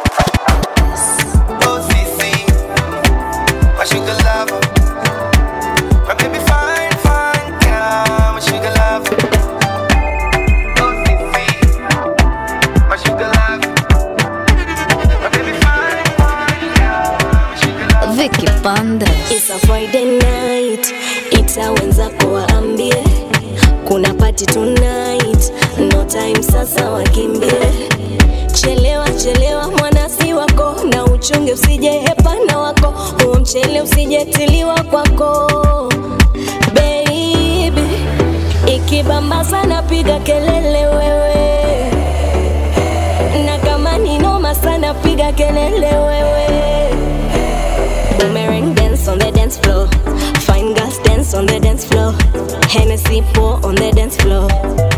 Oh, C C, my sugar lover. My baby fine, fine girl, my sugar lover. Oh, C C, my sugar lover. My baby fine, fine girl. Vicky Bandes. It's a Friday night, ita wenzako waambie kuna party tonight, no time sasa wakimbie. Chelewa chelewa mwana si wako, na uchunge usije hepana wako, huo mchele usije tiliwa kwako. Baby, ikibamba sana piga kelele wewe, na kama ni noma sana piga kelele wewe. Boomerang dance on the dance floor. Fine girls dance on the dance floor. Hennessy pour on the dance floor.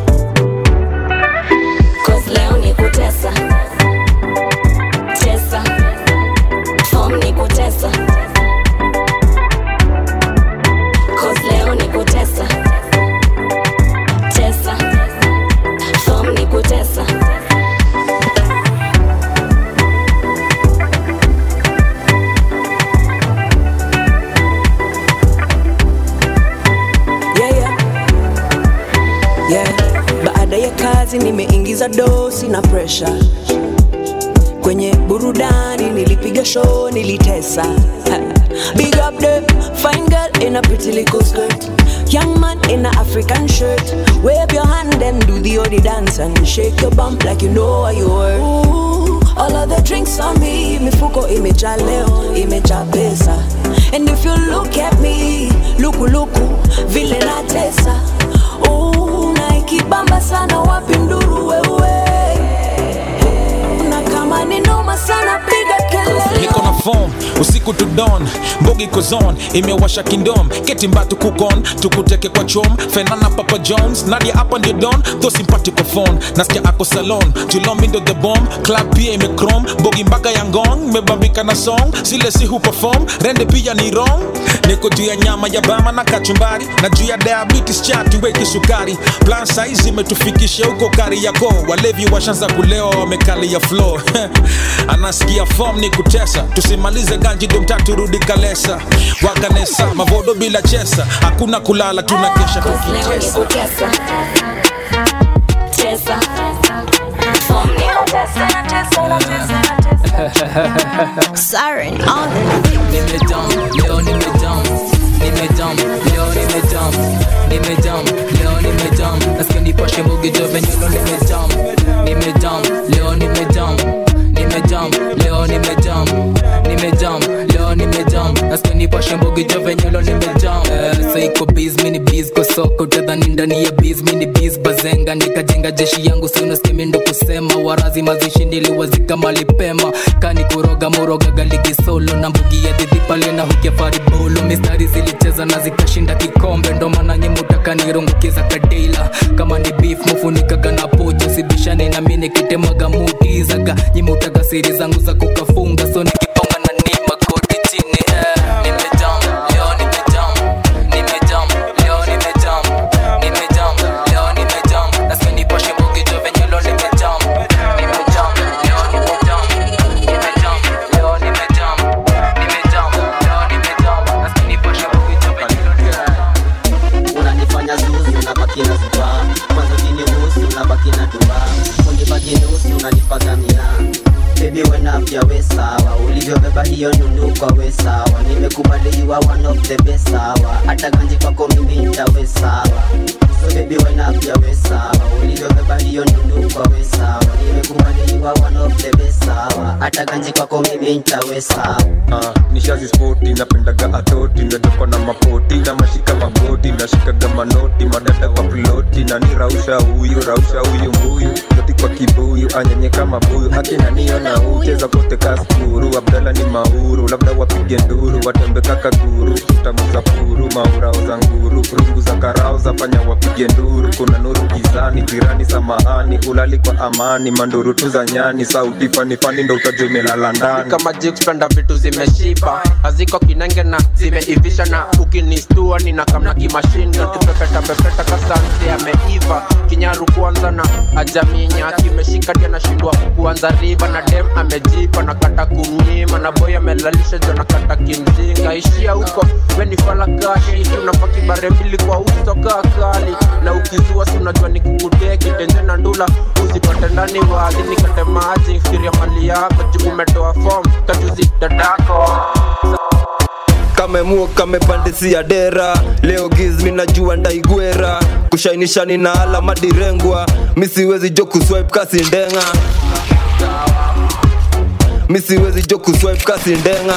Cause leo ni kutesa. Tesa. Form ni kutesa. Cause leo ni kutesa. Tesa. Form ni kutesa. Nimeingiza dosi na pressure kwenye burudani, nilipiga show, nilitesa. Big up the fine girl in a pretty little skirt, young man in a African shirt. Wave your hand and do the odi dance and shake your bump like you know what you were. Ooh, all of the drinks on me, mifuko imejaa leo, imejaa pesa. And if you look at me, luku luku vile natesa. Ooh, na ikibamba sana wapi nduru wewe, na kama ni noma sana piga kelele. Niko na phone, usiku to dawn, mbogi kozon, imewasha kingdom. Ketimba tukukon, tukuteke kwa chom. Fenana Papa Jones, Nadia hapa ndio don. Tho simpatiko phone, nasikia ako salon. Julomi ndo the bomb, club pia imekrom. Mbogi mpaka ya ngong, mebambika na song. Sile si hu perform, rende pia ni wrong. Niko juu ya nyama ya bama na kachumbari, na juu ya diabetes chati weki sukari. Plan size imetufikisha huko kari yako. Walevi washanza kulewa wamekali ya floor. Anasikia form ni kutesa, tusimalize ganji ndo mtatu rudi kalesa. Wakanesa, mavodo bila chesa, hakuna kulala tunakesha tukitesa. Tesa, form ni kutesa na tesa na tesa na tesa. Siren on the Nimejam, leo nimejam, nimejam, leo nimejam, nimejam, leo nimejam. Nasikia nipashe mbogi jo venye lo nimejam, nimejam, leo nimejam, nimejam, leo nimejam, nimejam, leo nimejam. Nasikia nipashe mbogi jo venye lo nimejam. Eh, saiko biz mini biz kwa soko utadhani ndani ya biz mini biz bazenga nikajenga jeshi yangu si unasikia mimi ndo kusema warazi mazishi niliwazika mali pema kani kuroga moroga galigi solo na mbugi ya dhidi pale na hukia faribolo mistari zilicheza na zikashinda kikombe ndo maana nyimutaka nirungukiza kadela kama ni beef mufunikaga na pocho sibishane na mimi nikitemaga muti zaga nyimutaka siri zangu za kukafunga so nikiponga na ni makoti chini eh. Nimejam, leo nimejam, nimejam, leo nimejam, nimejam, leo nimejam. Nasikia nipashe mbogi jo venye lo nimejam, nimejam, leo nimejam, nimejam, leo nimejam, nimejam, leo nimejam. Nasikia nipashe mbogi jo venye lo nimejam. Unanifanya zuzu unabaki na zuba kwanza ukinihusu unabaki na duba unibaki nusu unanipagamia baby wena pia we sawa ulivyobeba hiyo nundu kwa we sawa nimekubaliwa one of the best sawa hata ganji kwako mimi nitawe sawa so baby wena pia we sawa ulivyobeba hiyo nundu kwa we sawa nimekubaliwa one of the best sawa hata ganji kwako mimi nitawe sawa uh, nishazi sporti napendaga atoti nimetoka na mapoti na mashika magoti nashikaga manoti madada kwa piloti na nirausha huyu rausha huyu mbuyu noti kwa kibuyu anyenye kama buyu akina niona ucheza kote kaskuru Abdala ni mauru labda wapige nduru watembe kaka guru utamuza puru maurao za nguru rungu za karao za panya wapige nduru kuna nuru gizani jirani samahani ulali kwa amani manduru tu za nyani sauti fani fani ndo utajua imelala ndani kama jigs penda vitu zimeshiba haziko kinenge na zimeivisha na ukinistua nina kamna kimashinda tupepeta pepeta kasante ameiva kinyaru kwanza na ajaminya kimeshika dia nashindwa kuanza riba na dem amejipa na kata kumnyima na boy amelalisha jo na kata kimzinga ishia huko weni fala kashi tunapaki bare mbili kwa uso kakali na ukizua si unajua ni kukudeki tenje na ndula usipate ndani wazi nikate maji fikiria mali yako juu umetoa form katuzi dadako kamemua kamepandisia dera leo gizmi najua ndaigwera kushainisha nina alama direngwa misiwezi jo kuswipe kasi ndenga misiwezi jo kuswipe kasi ndenga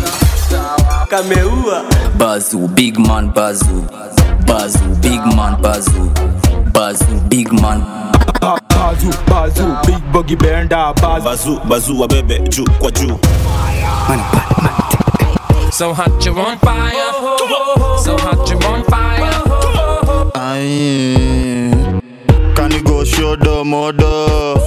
kameua bazu big man bazu bazu big man bazu bazu big man bazu bazu big buggy benda bazu bazu bazu wabebe juu kwa juu So hot you on fire, so hot you on fire. Aye, can you go shodo modo?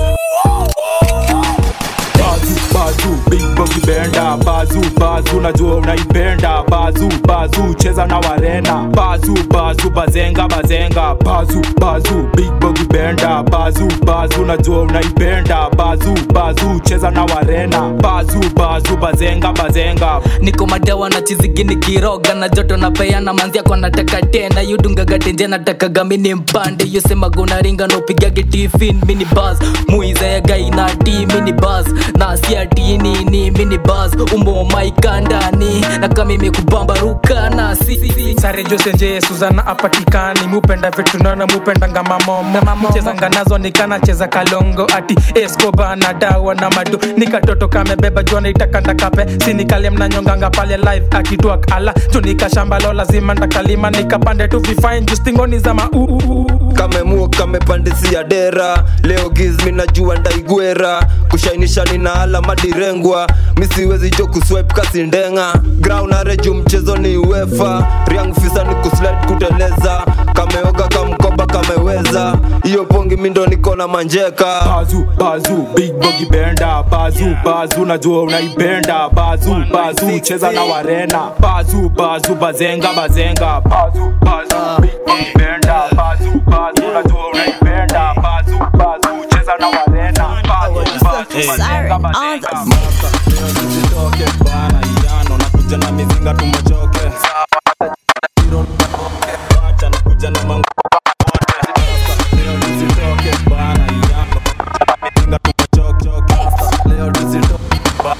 Bazu bazu big buggy benda bazu bazu najua unaipenda bazu bazu cheza na warena bazu bazu bazenga bazenga bazu bazu big buggy benda bazu bazu najua unaipenda bazu bazu cheza na warena bazu bazu bazenga bazenga niko madawa na chizigini kiroga na joto na peana manzia kwa nataka tena yudunga gatenje nataka gamini mpande yosema gona ringa no pigage tifin mini buzz muiza ya gai na ti mini buzz na siati nini mini buzz umbo maikandani na kama imekubamba ruka na si sare jose nje Suzana apatikani mupenda vitu nana mupenda ngama momo mcheza nganazo nikana cheza kalongo ati Escobar na dawa na madu nikatoto kamebeba jua nitakanda kape sinikale mnanyonganga pale live akitwak ala tunika shamba lo lazima ndakalima nikapande tu vifine justingoni za ma kamemua kamepandisia dera leo gizmi najua ndaigwera kushainisha nina alama direngwa misiwezi jo kuswipe kasi ndenga ground areju mchezo ni uefa riang fisa ni kuslide kuteleza kameoga kamkoba kameweza iyo pongi mindo niko na manjeka bazu bazu big buggy benda bazu bazu najua unaipenda bazu bazu cheza na warena bazu bazu bazenga bazenga bazu bazu big buggy benda bazu bazu najua unaipenda bazu bazu cheza na warena bazu bazu bazenga bazenga Usitoke bana iyano nakuja na mizinga tumechoke wacha nakuja na mangu usitoke bana iyano mizinga tumechoke leo usitoke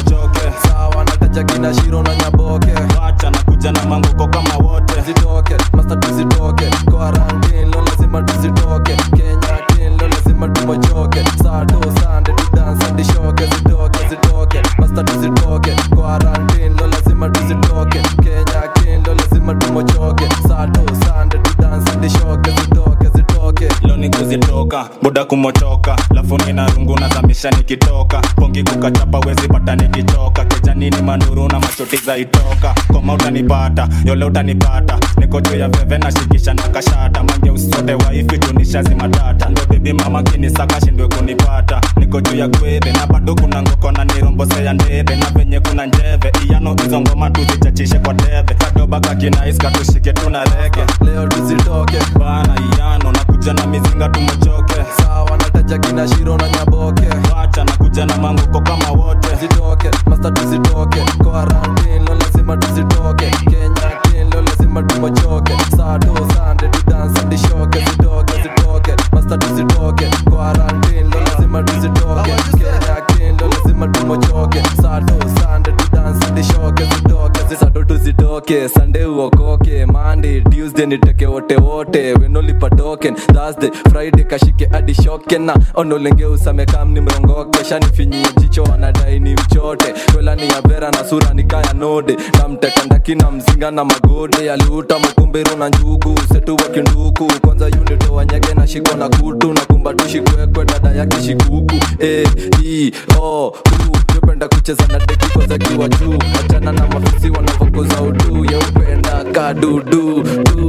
tumochoke. Sawa nataja kina Shiro na Nyaboke. Wacha na kuja na manguko kama wote. Zitoke, master tuzitoke. Quarantine lo lazima tuzitoke. Kenya king lo lazima tumochoke. Sato Sunday to dance and shoke. Zitoke, zitoke, master tuzitoke. Quarantine lo lazima tuzitoke. Kenya king lo lazima tumochoke. Sato Sunday to dance and shoke. Zitoke, zitoke. Leo ni kuzitoka, muda kumochoka. Lafu nina rungu na zamisha nikitoka. Pongi kukachapa wezi pata nikichoka. Kejani ni manuru na machoti za itoka. Koma utanipata, yole utanipata. Niko juu ya veve na shikisha na kashata. Mange usote waifi tunisha zimatata. Ndo bibi mama kinisaka shindwe kunipata. Niko juu ya kwebe na bado kuna ngoko na nirombose ya ndebe. Na venye kuna njeve, iyano hizo ngoma tuzichachishe kwa debe. Kadoba kakina iska tushike tuna rege. Leo tuzitoke, bana iyano na kuja na mizinga tumochoke. Sawa nataja kina Shiro na Nyaboke. Wacha na kuja na manguko kama wote. Zitoke, master tuzitoke. Quarantine lo lazima tuzitoke. Kenya king lo lazima tumochoke. Sato Sunday to dance and shoke. Zitoke, zitoke, master tuzitoke. Quarantine lo lazima tuzitoke. Kenya king lo lazima tumochoke. Sato Sunday to dance and shoke. Zitoke, Sato tuzitoke. Sunday uokoke. Monday, Tuesday niteke wote wote. Wenolipa token. Thursday, Friday kashike hadi shoke. Na onolenge usame kam ni mrongoke. Shani finyi jicho wanadai ni mchote. Kwela ni ya vera na sura ni kaya node. Na mtekandaki na mzinga na magode. Aliuta mkumbero na njugu. Setu wa kinduku. Kwanza unito wanyage na shiko na kutu. Na kumbatushi kwekwe dada yake shikuku. E, I, O, U. Yopenda kucheza na deki kwa za kiwa juu. Achana na mafisi wanavokoza udu. Yopenda kadudu du.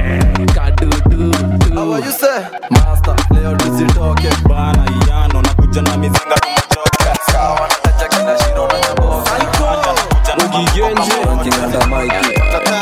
Kadudu du. How are you say? Master, leo tuzitoke. Bana iyano na kuja na mizinga tumochoke. Sawa nataja kina Shiro na Nyaboke. Mugigenje Kinganda Mikey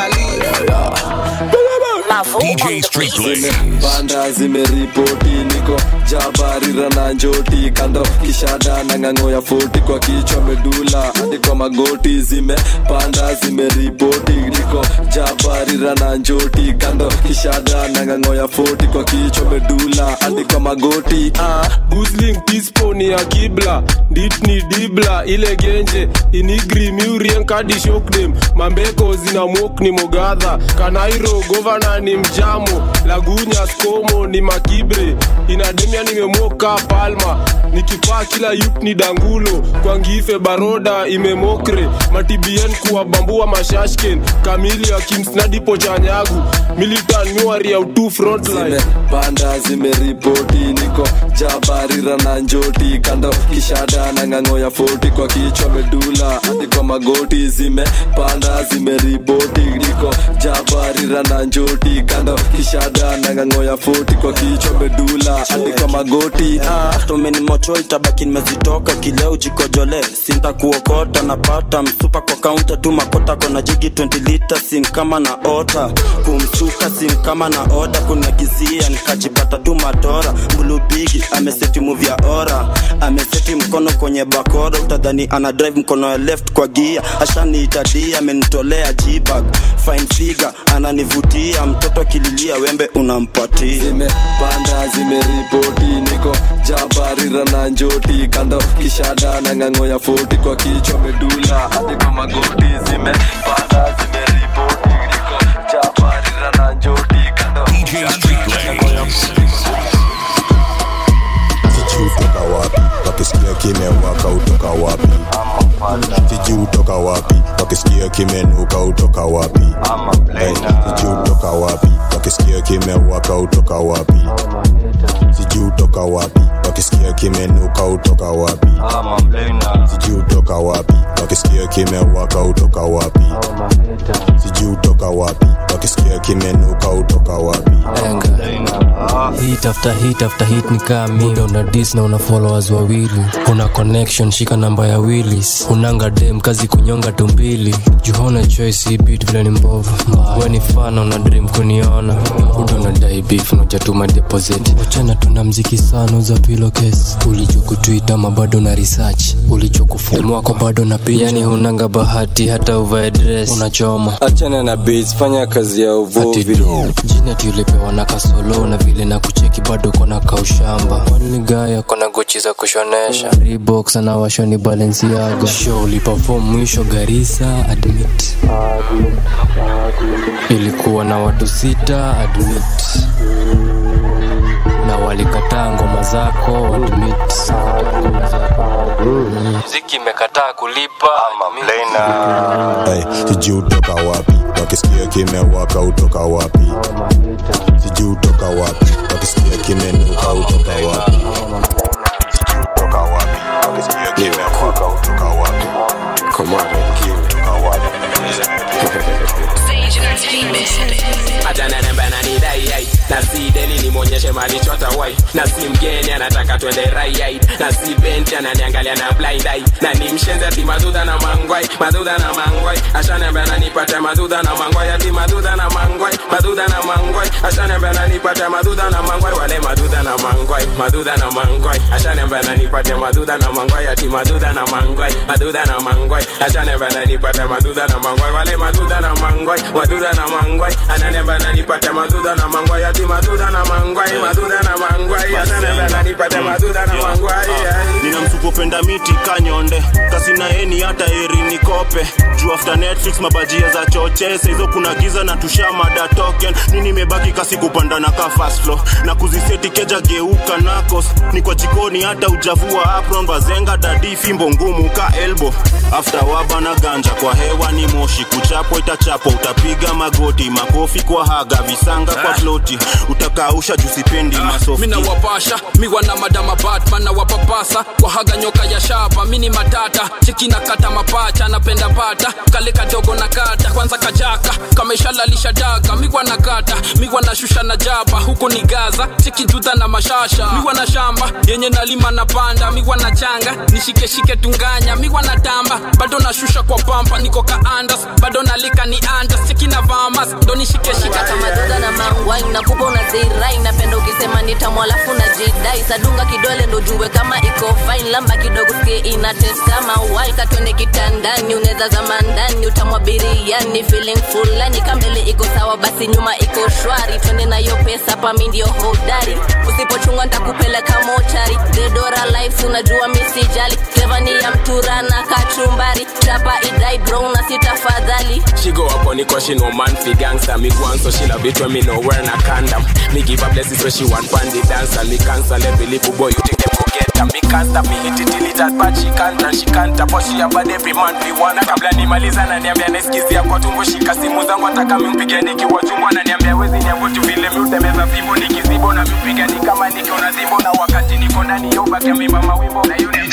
D J Street Blaze. Banda zimeripoti niko Jabarira na njoti. Kando kishada na ngango ya foti. Kwa kichwa medula hadi kwa magoti. Zime panda zimeripoti niko Jabarira na njoti. Kando kishada na ngango ya foti. Kwa kichwa medula hadi kwa magoti. Ah, Guzling Pispo ni ya kibla. Dit ni dibla ile genje. Inigri miurien kadi shock them. Mambeko zina mok ni mogadha. Kanairo governor ni mjamo. Lagunya skomo ni makibre. Inademia nimemoka palma. Nikipaa kila yup ni dangulo. Kwa ngife baroda imemokre. Matibien kuwa bambua mashashken. Kamili ya kimsnadi pochanyagu. Militan miwari ya utu frontline. Zime panda zimeripoti niko Jabarira na njoti. Kando kishada na ngango ya foti. Kwa kichwa medula hadi kwa magoti. Zime panda zimeripoti niko Jabarira na njoti. Kando kishada na ngango ya foti. Kwa kichwa medula hadi kwa magoti. Ah, tumeni mocho itabaki nimezitoka. Kileo jikojole sinta kuokota. Napata msupa kwa kaunta tu makota. Kona jigi twenty lita sim kama na ota. Kumsuka sim kama na oda. Kuna gizia nikajipata tu matora. Mbulu bigi ameseti move ya ora. Ameseti mkono kwenye bakora. Utadhani ana drive mkono ya left kwa gia. Ashani itadia amenitolea G-bag. Fine figure ananivutia. Mtoto kililia wembe unampatia. Zime panda zimeripoti niko Jabarira na njoti. Kando kishada na ngango ya foti. Kwa kichwa medula hadi kwa magoti. Zime panda zimeripoti niko Jabarira na njoti. Kando D J Street Blaze. Sijui utoka wapi, wakisikia kimewaka utoka wapi. Sijui utoka wapi, wakisikia kimenuka utoka wapi. Sijui utoka wapi, wakisikia kimewaka utoka wapi. Sijui utoka wapi, wakisikia kimenuka utoka wapi. Sijui utoka wapi, wakisikia kimewaka utoka wapi. Sijui utoka wapi, wakisikia kimenuka utoka wapi. Hit after hit after hit ni kami. Muda una dis na una followers wawili. Una connection shika namba ya Willis. Unanga dem kazi kunyonga tumbili. Juhona choice hii beat vile ni mbovu. Weni fan una dream kuniona. Muda una die beef na jatuma deposit. Wachana tuna mziki sana uza pilo pillowcase. Ulichokutwita mabado na research, ulichokufumwa kwa bado na picha. Yani hunanga bahati hata uvae dress unachoma. Achana na beats, fanya kazi ya uvuvi. Jini ati ulipewa na kasolo na vile na kucheki bado kona kaushamba. Wani gaya kona Gucci za kushonesha, Reeboks na washoni Balenciaga. Show uliperform mwisho Garissa, admit. Ilikuwa na watu sita, admit. Na walikataa ngoma zako, admit. Muziki imekataa kulipa ama mlena. Hey, sijui utoka wapi, wakisikia kimewaka utoka wapi. Sijui utoka wapi, wakisikia kimenuka utoka wapi. Sijui utoka wapi, wakisikia kimewaka utoka wapi. Come on, utoka wapi. Atana namba na ni dai ai na si deni ni muonyeshe mali chota wai na si mgeni anataka twende rai ai na si benti ananiangalia na blind eye na ni mshenzi ati madudha na mangwai madudha na mangwai ashana bana nipate madudha na mangwai ati madudha na mangwai madudha na mangwai ashana bana nipate madudha na mangwai wale madudha na mangwai madudha na mangwai ashana bana nipate madudha na mangwai ati madudha na mangwai madudha na mangwai ashana bana nipate madudha na mangwai wale madudha na mangwai madudha na mangwai ananeba na nipate madudha na mangwai ati madudha na mangwai madudha na mangwai ananeba na nipate madudha na mangwai. Nina msukupenda miti kanyonde kasi na eni hata eri nikope juu after Netflix mabajia za choche saizo kuna giza na tushamada token nini mebaki kasi kupanda na ka fast flow na kuziseti keja geuka nakos ni kwa jikoni hata ujavua apron bazenga dadi fimbo ngumu ka elbow after waba na ganja kwa hewa ni moshi kuchapo itachapo utapiga magoti makofi kwa haga visanga kwa floti utakausha jusipendi masofi. Mina wapasha miwa na madama Batman na wapapasa kwa haga nyoka ya shaba mini matata chiki na kata mapacha napenda pata kale kadogo na kata kwanza kajaka kama ishalalisha daga miwa na kata miwa na shusha na jaba huko ni Gaza chiki juda na mashasha miwa na shamba yenye nalima na panda miwa na changa nishike shike tunganya miwa na tamba bado na shusha kwa pampa niko ka andas bado nalika ni andas chiki na vamas ndo nishike shika kama doda na mangwai na kupo na zirai napenda ukisema nitamwalafu na jidai sadunga kidole ndo jue kama iko fine lamba kidogo sikie ina test kama wai katwende kitandani unaweza zama ndani utamwabiriani feeling fulani kamele iko sawa basi nyuma iko shwari twende na hiyo pesa pa mimi ndio hodari usipochunga nitakupeleka mochari Dedora life unajua mimi sijali Clevani ya mtura na kachumbari chapa idai bro na sitafadhali she go up on the cushion no man fi gangster me go on so she love it when me no wear na condom me give her blessings so she want pan the dancer me cancel every little boy you think them go get her me can't stop me hit it till it has but she can't and she can't but she about every man fi wanna kabla nimaliza na niambia nasikizia kwa tumbo shika simu zangu ataka mimpige nikiwa chumba na niambia wezi niapo tu vile mimi utemeza fimbo nikizibo na mipiga ni kama nikiona zimbo na wakati niko ndani yoba kama mama wimbo na yule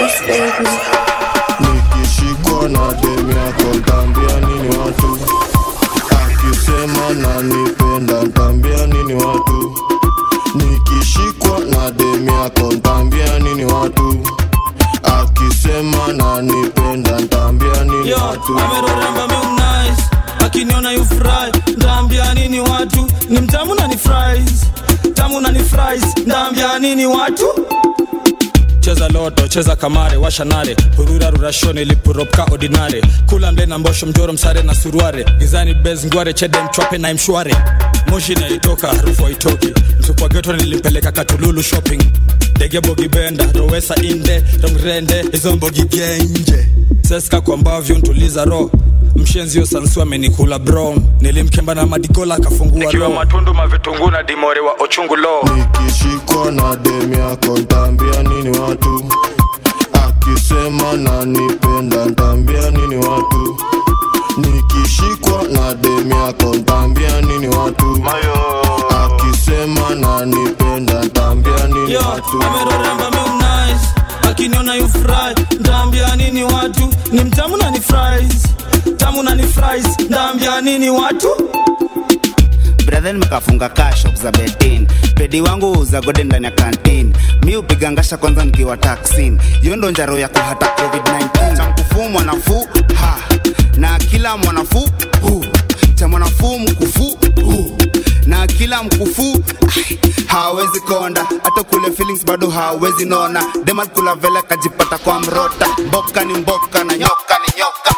nikishikwa na demi yako ntambia nini watu akisema na nipenda ntambia nini watu nikishikwa na demi yako ntambia nini watu akisema na nipenda ntambia nini watu ameroramba me nice akiniona you fry ntambia nini watu ni mtamu na ni fries tamu na ni fries ntambia nini watu cheza loto cheza kamare washa nare hurura rurashone lipuropka ordinare kula mle na mbosho mjoro msare na suruare gizani bez ngware chede mchwape na mshware moshi na itoka harufu itoki mtupa geto nilimpeleka Katululu shopping dege bogi benda rowesa inde rongrende izombo gigenje seska kwa mbavyo ntuliza ro mshenzi yo sansu amenikula bro nilimkemba na madigola kafungua ro nikiwa matundu mavitungu na dimore wa ochungulo nikishikwa na demi yako ntambia nini watu akisema na nipenda ntambia nini watu nikishikwa na demi yako ntambia nini watu akisema na nipenda ntambia nini yo, watu ameroramba me nice akiniona you fry ntambia nini watu ni mtamu na ni fries tamu na ni fries ntambia nini watu brother nimekafunga cash shop za bedin pedi wangu za gode ndani ya canteen mi upigangasha kwanza nikiwa taxin hiyo ndo njaro yako hata covid nineteen cha mkufu mwanafu ha na kila mwanafu hu cha mwanafu mkufu hu na kila mkufu ai, hawezi hawezi konda, hata kule feelings bado hawezi nona. Demal kula vele kajipata kwa mrota, mboka ni mboka na nyoka ni nyoka.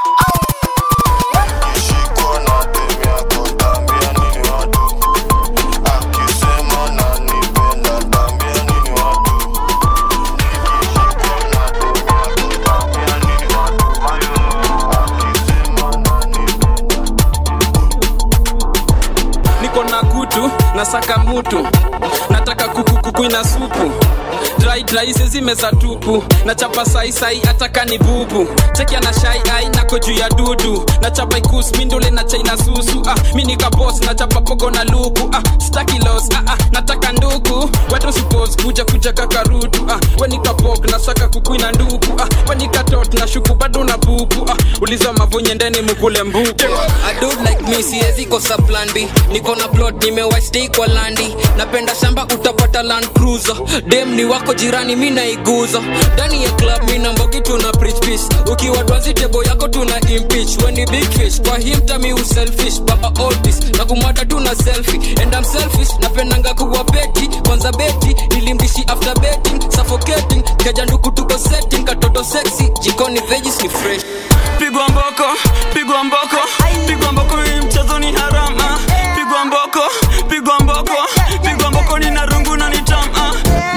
Nasaka mutu, nataka kuku kuku ina supu. Dry dry sezi meza tupu, na chapa sai sai ataka ni bubu. Chekia na shy eye na koju ya dudu, na chapa ikus mindole na chaina susu. Ah, mini ka boss na chapa pogo na luku. Ah, staki loss, ah ah, nataka nduku. Wetu suppose kuja kuja kakarudu. Ah, weni ka pok na saka kuku ina nduku. Ah, weni ka tot na shuku bado na buku. Ah, uliza mavunye ndeni mukule mbuku. A dude like me siezi kosa plan B. Niko na plot nimewa stay kwa landi. Napenda shamba utapata Land Cruiser. Dem ni wako jirani mina iguza. Dani ya club mina mbogi tuna preach peace. Ukiwa dwazi tebo yako tuna impeach. When ni big fish kwa him tami u selfish. Baba all this na kumata tuna selfie. And I'm selfish napendanga kuwa beti. Kwanza beti nilimdishi after betting. Suffocating keja nduku tuko setting. Katoto sexy jikoni veggies ni fresh. Pigwa mboko, pigwa mboko, pigwa mboko hii mchezo ni harama. Pigwa mboko, pigwa mboko, pigwa mboko ni narungu na nitama.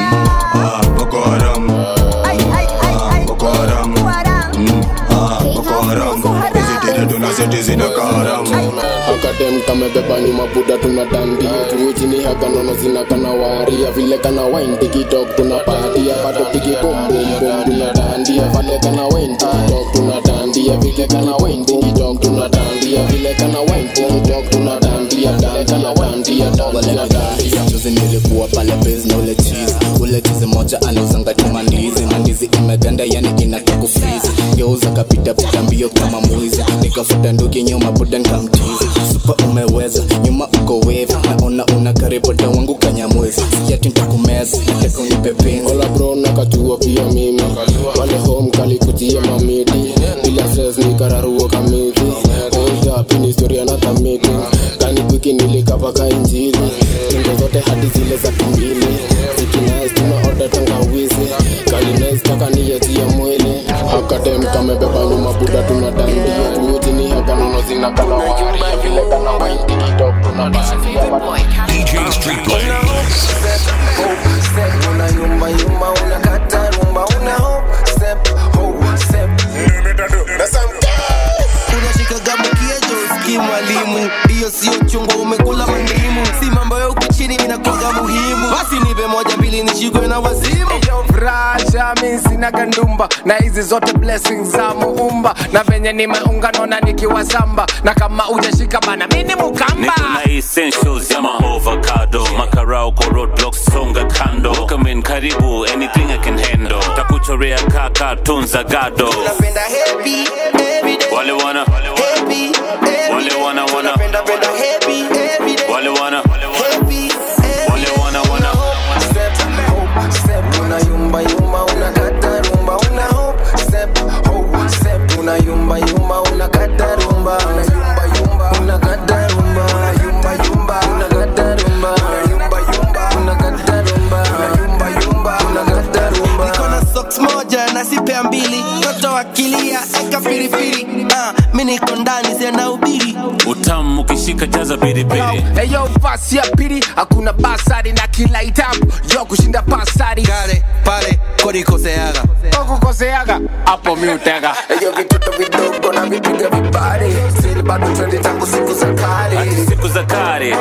Ah, Boko Haram. Ah, Boko Haram. Ah, Boko Haram. Hizi tena tunaseti zina karam. Akadem kamebeba nyuma buda tunadandia. Tuuchini haka nono zina kana waria. Vile kana wine tiktok tunapatia. Bado pigi boom boom boom tunadandia. Vile kana wine tiktok tunadandia. Vile kana wine tiktok tunadandia. Vile kana wine tiktok tunadandia. Vile kana wine tiktok tunadandia. Juzi nilikuwa pale base na ule cheese. Ule cheese moja anauzanga tu mandizi. Mandizi imeganda yani inataka freeze. Geuza kapita pita mbio kama mwizi. Nikafuta nduki nyuma buda nikamtizi. Super umeweza nyuma uko wave. Naona una karibota wangu kanyamwezi. Sijati nitakumeza nataka unipe penzi. Ola bro nakatua pia mimi. Wale home kali kutia mamidi. Bila stress ni kararuo kamili. Hold up in historia na tamiki. Kani wiki nilikapa ka injili. Tungo zote hadi zile za kimbili. Ziki nice tuna order tangawizi. Kali nice taka niyetia mwili. Akadem kamebeba nyuma buda tunadandia. Nyuti ni haka nono zina kana waria. Vile kana wine tiktok tunadandia. D J Street Blaze. Una yumba yumba una kata rumba una hop step hop step. Unashika gamu kiejo ski mwalimu. Iyo sio chungo umekula mandimu. Si mambo ya huku chini inakuwa muhimu. Basi nipe moja mbili nishikwe na wazimu. Eyo frasha mimi sina gandumba. Na hizi zote blessings za muumba. Na venye nimeunga nona nikiwa samba. Na kama ujashika bana mimi ni mukamba. Niko na essentials ya ma avocado. Makarao kwa roadblocks songa kando. Welcome in karibu anything I can handle. Takuchorea kaka tunza gado. Napenda happy every day. Wale wana happy wale wana wana napenda penda happy every day. wale wana happy wale wana wana step hop step una yumba yumba una kata rumba una hop step hop step una yumba yumba una kata rumba una yumba yumba una kata rumba yumba yumba una kata rumba yumba yumba una kata rumba yumba yumba una kata rumba. Niko na socks moja na sipea mbili toto akilia eka piripiri. Ah mimi niko ndani sina ubiri. utamu ukishika jaza piripiri. Hey yo fasi ya piri hakuna basari na kila itabu yo kushinda pasari. Kale pale kodi koseaga Koko koseaga hapo mimi utega. Hey yo vitoto vidogo na vipiga vibari. Sili bado trendi tangu siku za kale. Siku za kale.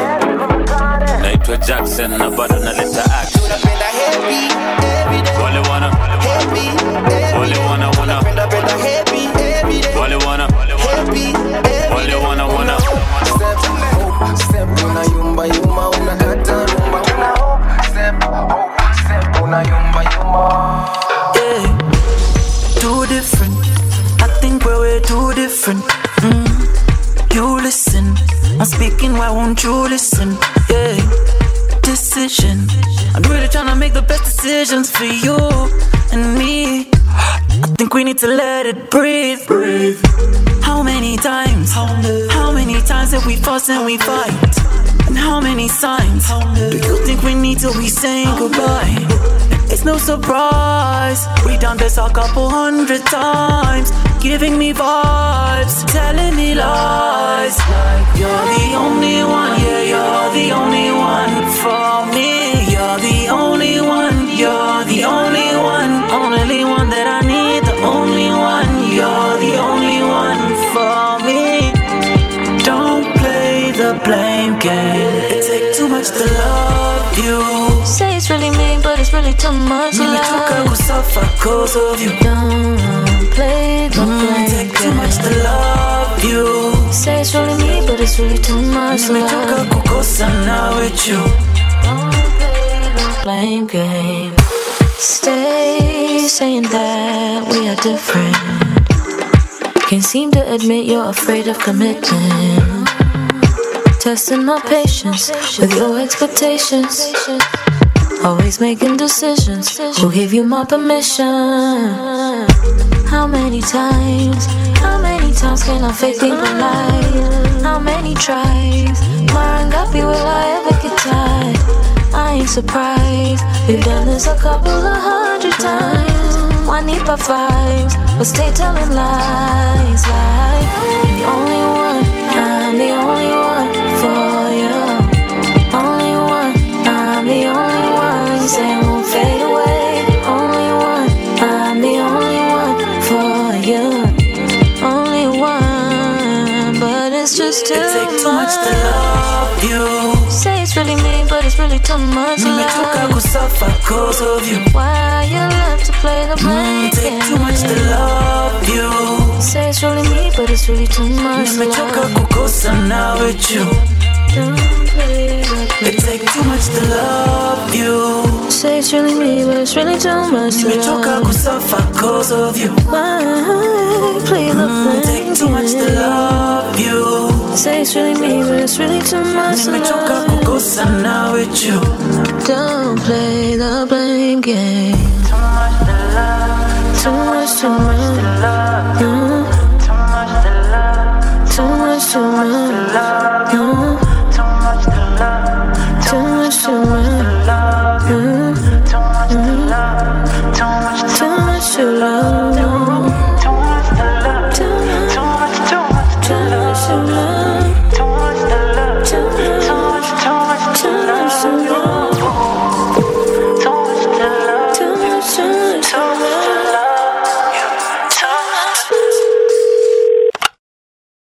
Naitwa Jackson na bado naleta action. Napenda happy every day. Wale wana happy wale wana wana napenda penda happy every day. wale wana happy wale wana wana step hop step una yumba yumba una kata rumba una hop step hop step una yumba yumba. Yeah, too different. I think we're way too different. Mm. You listen, I'm speaking. Why won't you listen? Yeah, decision. I'm really trying to make the best decisions for you and me. I think we need to let it breathe. Breathe. How many times? How many, How many times have we fuss and we fight? And how many signs do you think we need till we saying goodbye? It's no surprise, we done this a couple hundred times. Giving me vibes, telling me lies. Like you're the only one, yeah, you're the only one for me. You're the only one, you're the only one. Only one that I need, the only one. You're the only one for me. Don't play the blame game. It takes too much to love you. Say it's really me, but it's really too much. Nimechoka kusafa cause of you. Don't play the mm, blame take too game. Much to love you. Say it's really me, but it's really too much. Nimechoka kukosa na with you. Don't play the blame game. Stay saying that we are different. Can't seem to admit you're afraid of commitment. Testing my patience with your expectations. Always making decisions. Who gave you my permission? How many times? How many times can I fake being polite? How many tries? Marangapi, will I ever get tired? I ain't surprised. We've done this a couple of hundred times. Juanita vibes, but stay telling lies. Like, I'm the only one, I'm the only one for you. Only one, I'm the only one. Say won't fade away. Only one, I'm the only one for you. Only one, but it's just too much. It takes too much to love you. Say it's really me, but it's really too much. Nimechoka kusafa cause of you. Why you love to play the blame? It takes too much to love you. Say it's really me, but it's really too much. Nimechoka kukosa na with you. It takes too much to love you. Say it's really me, but it's really too much. Nimechoka kusafa cause of you. Why play the blame? It takes too much to love you. Say it's really me, but it's really too much. Nimechoka kukosa na with you. Don't play the blame game. Too much to love. Too much, too much to love.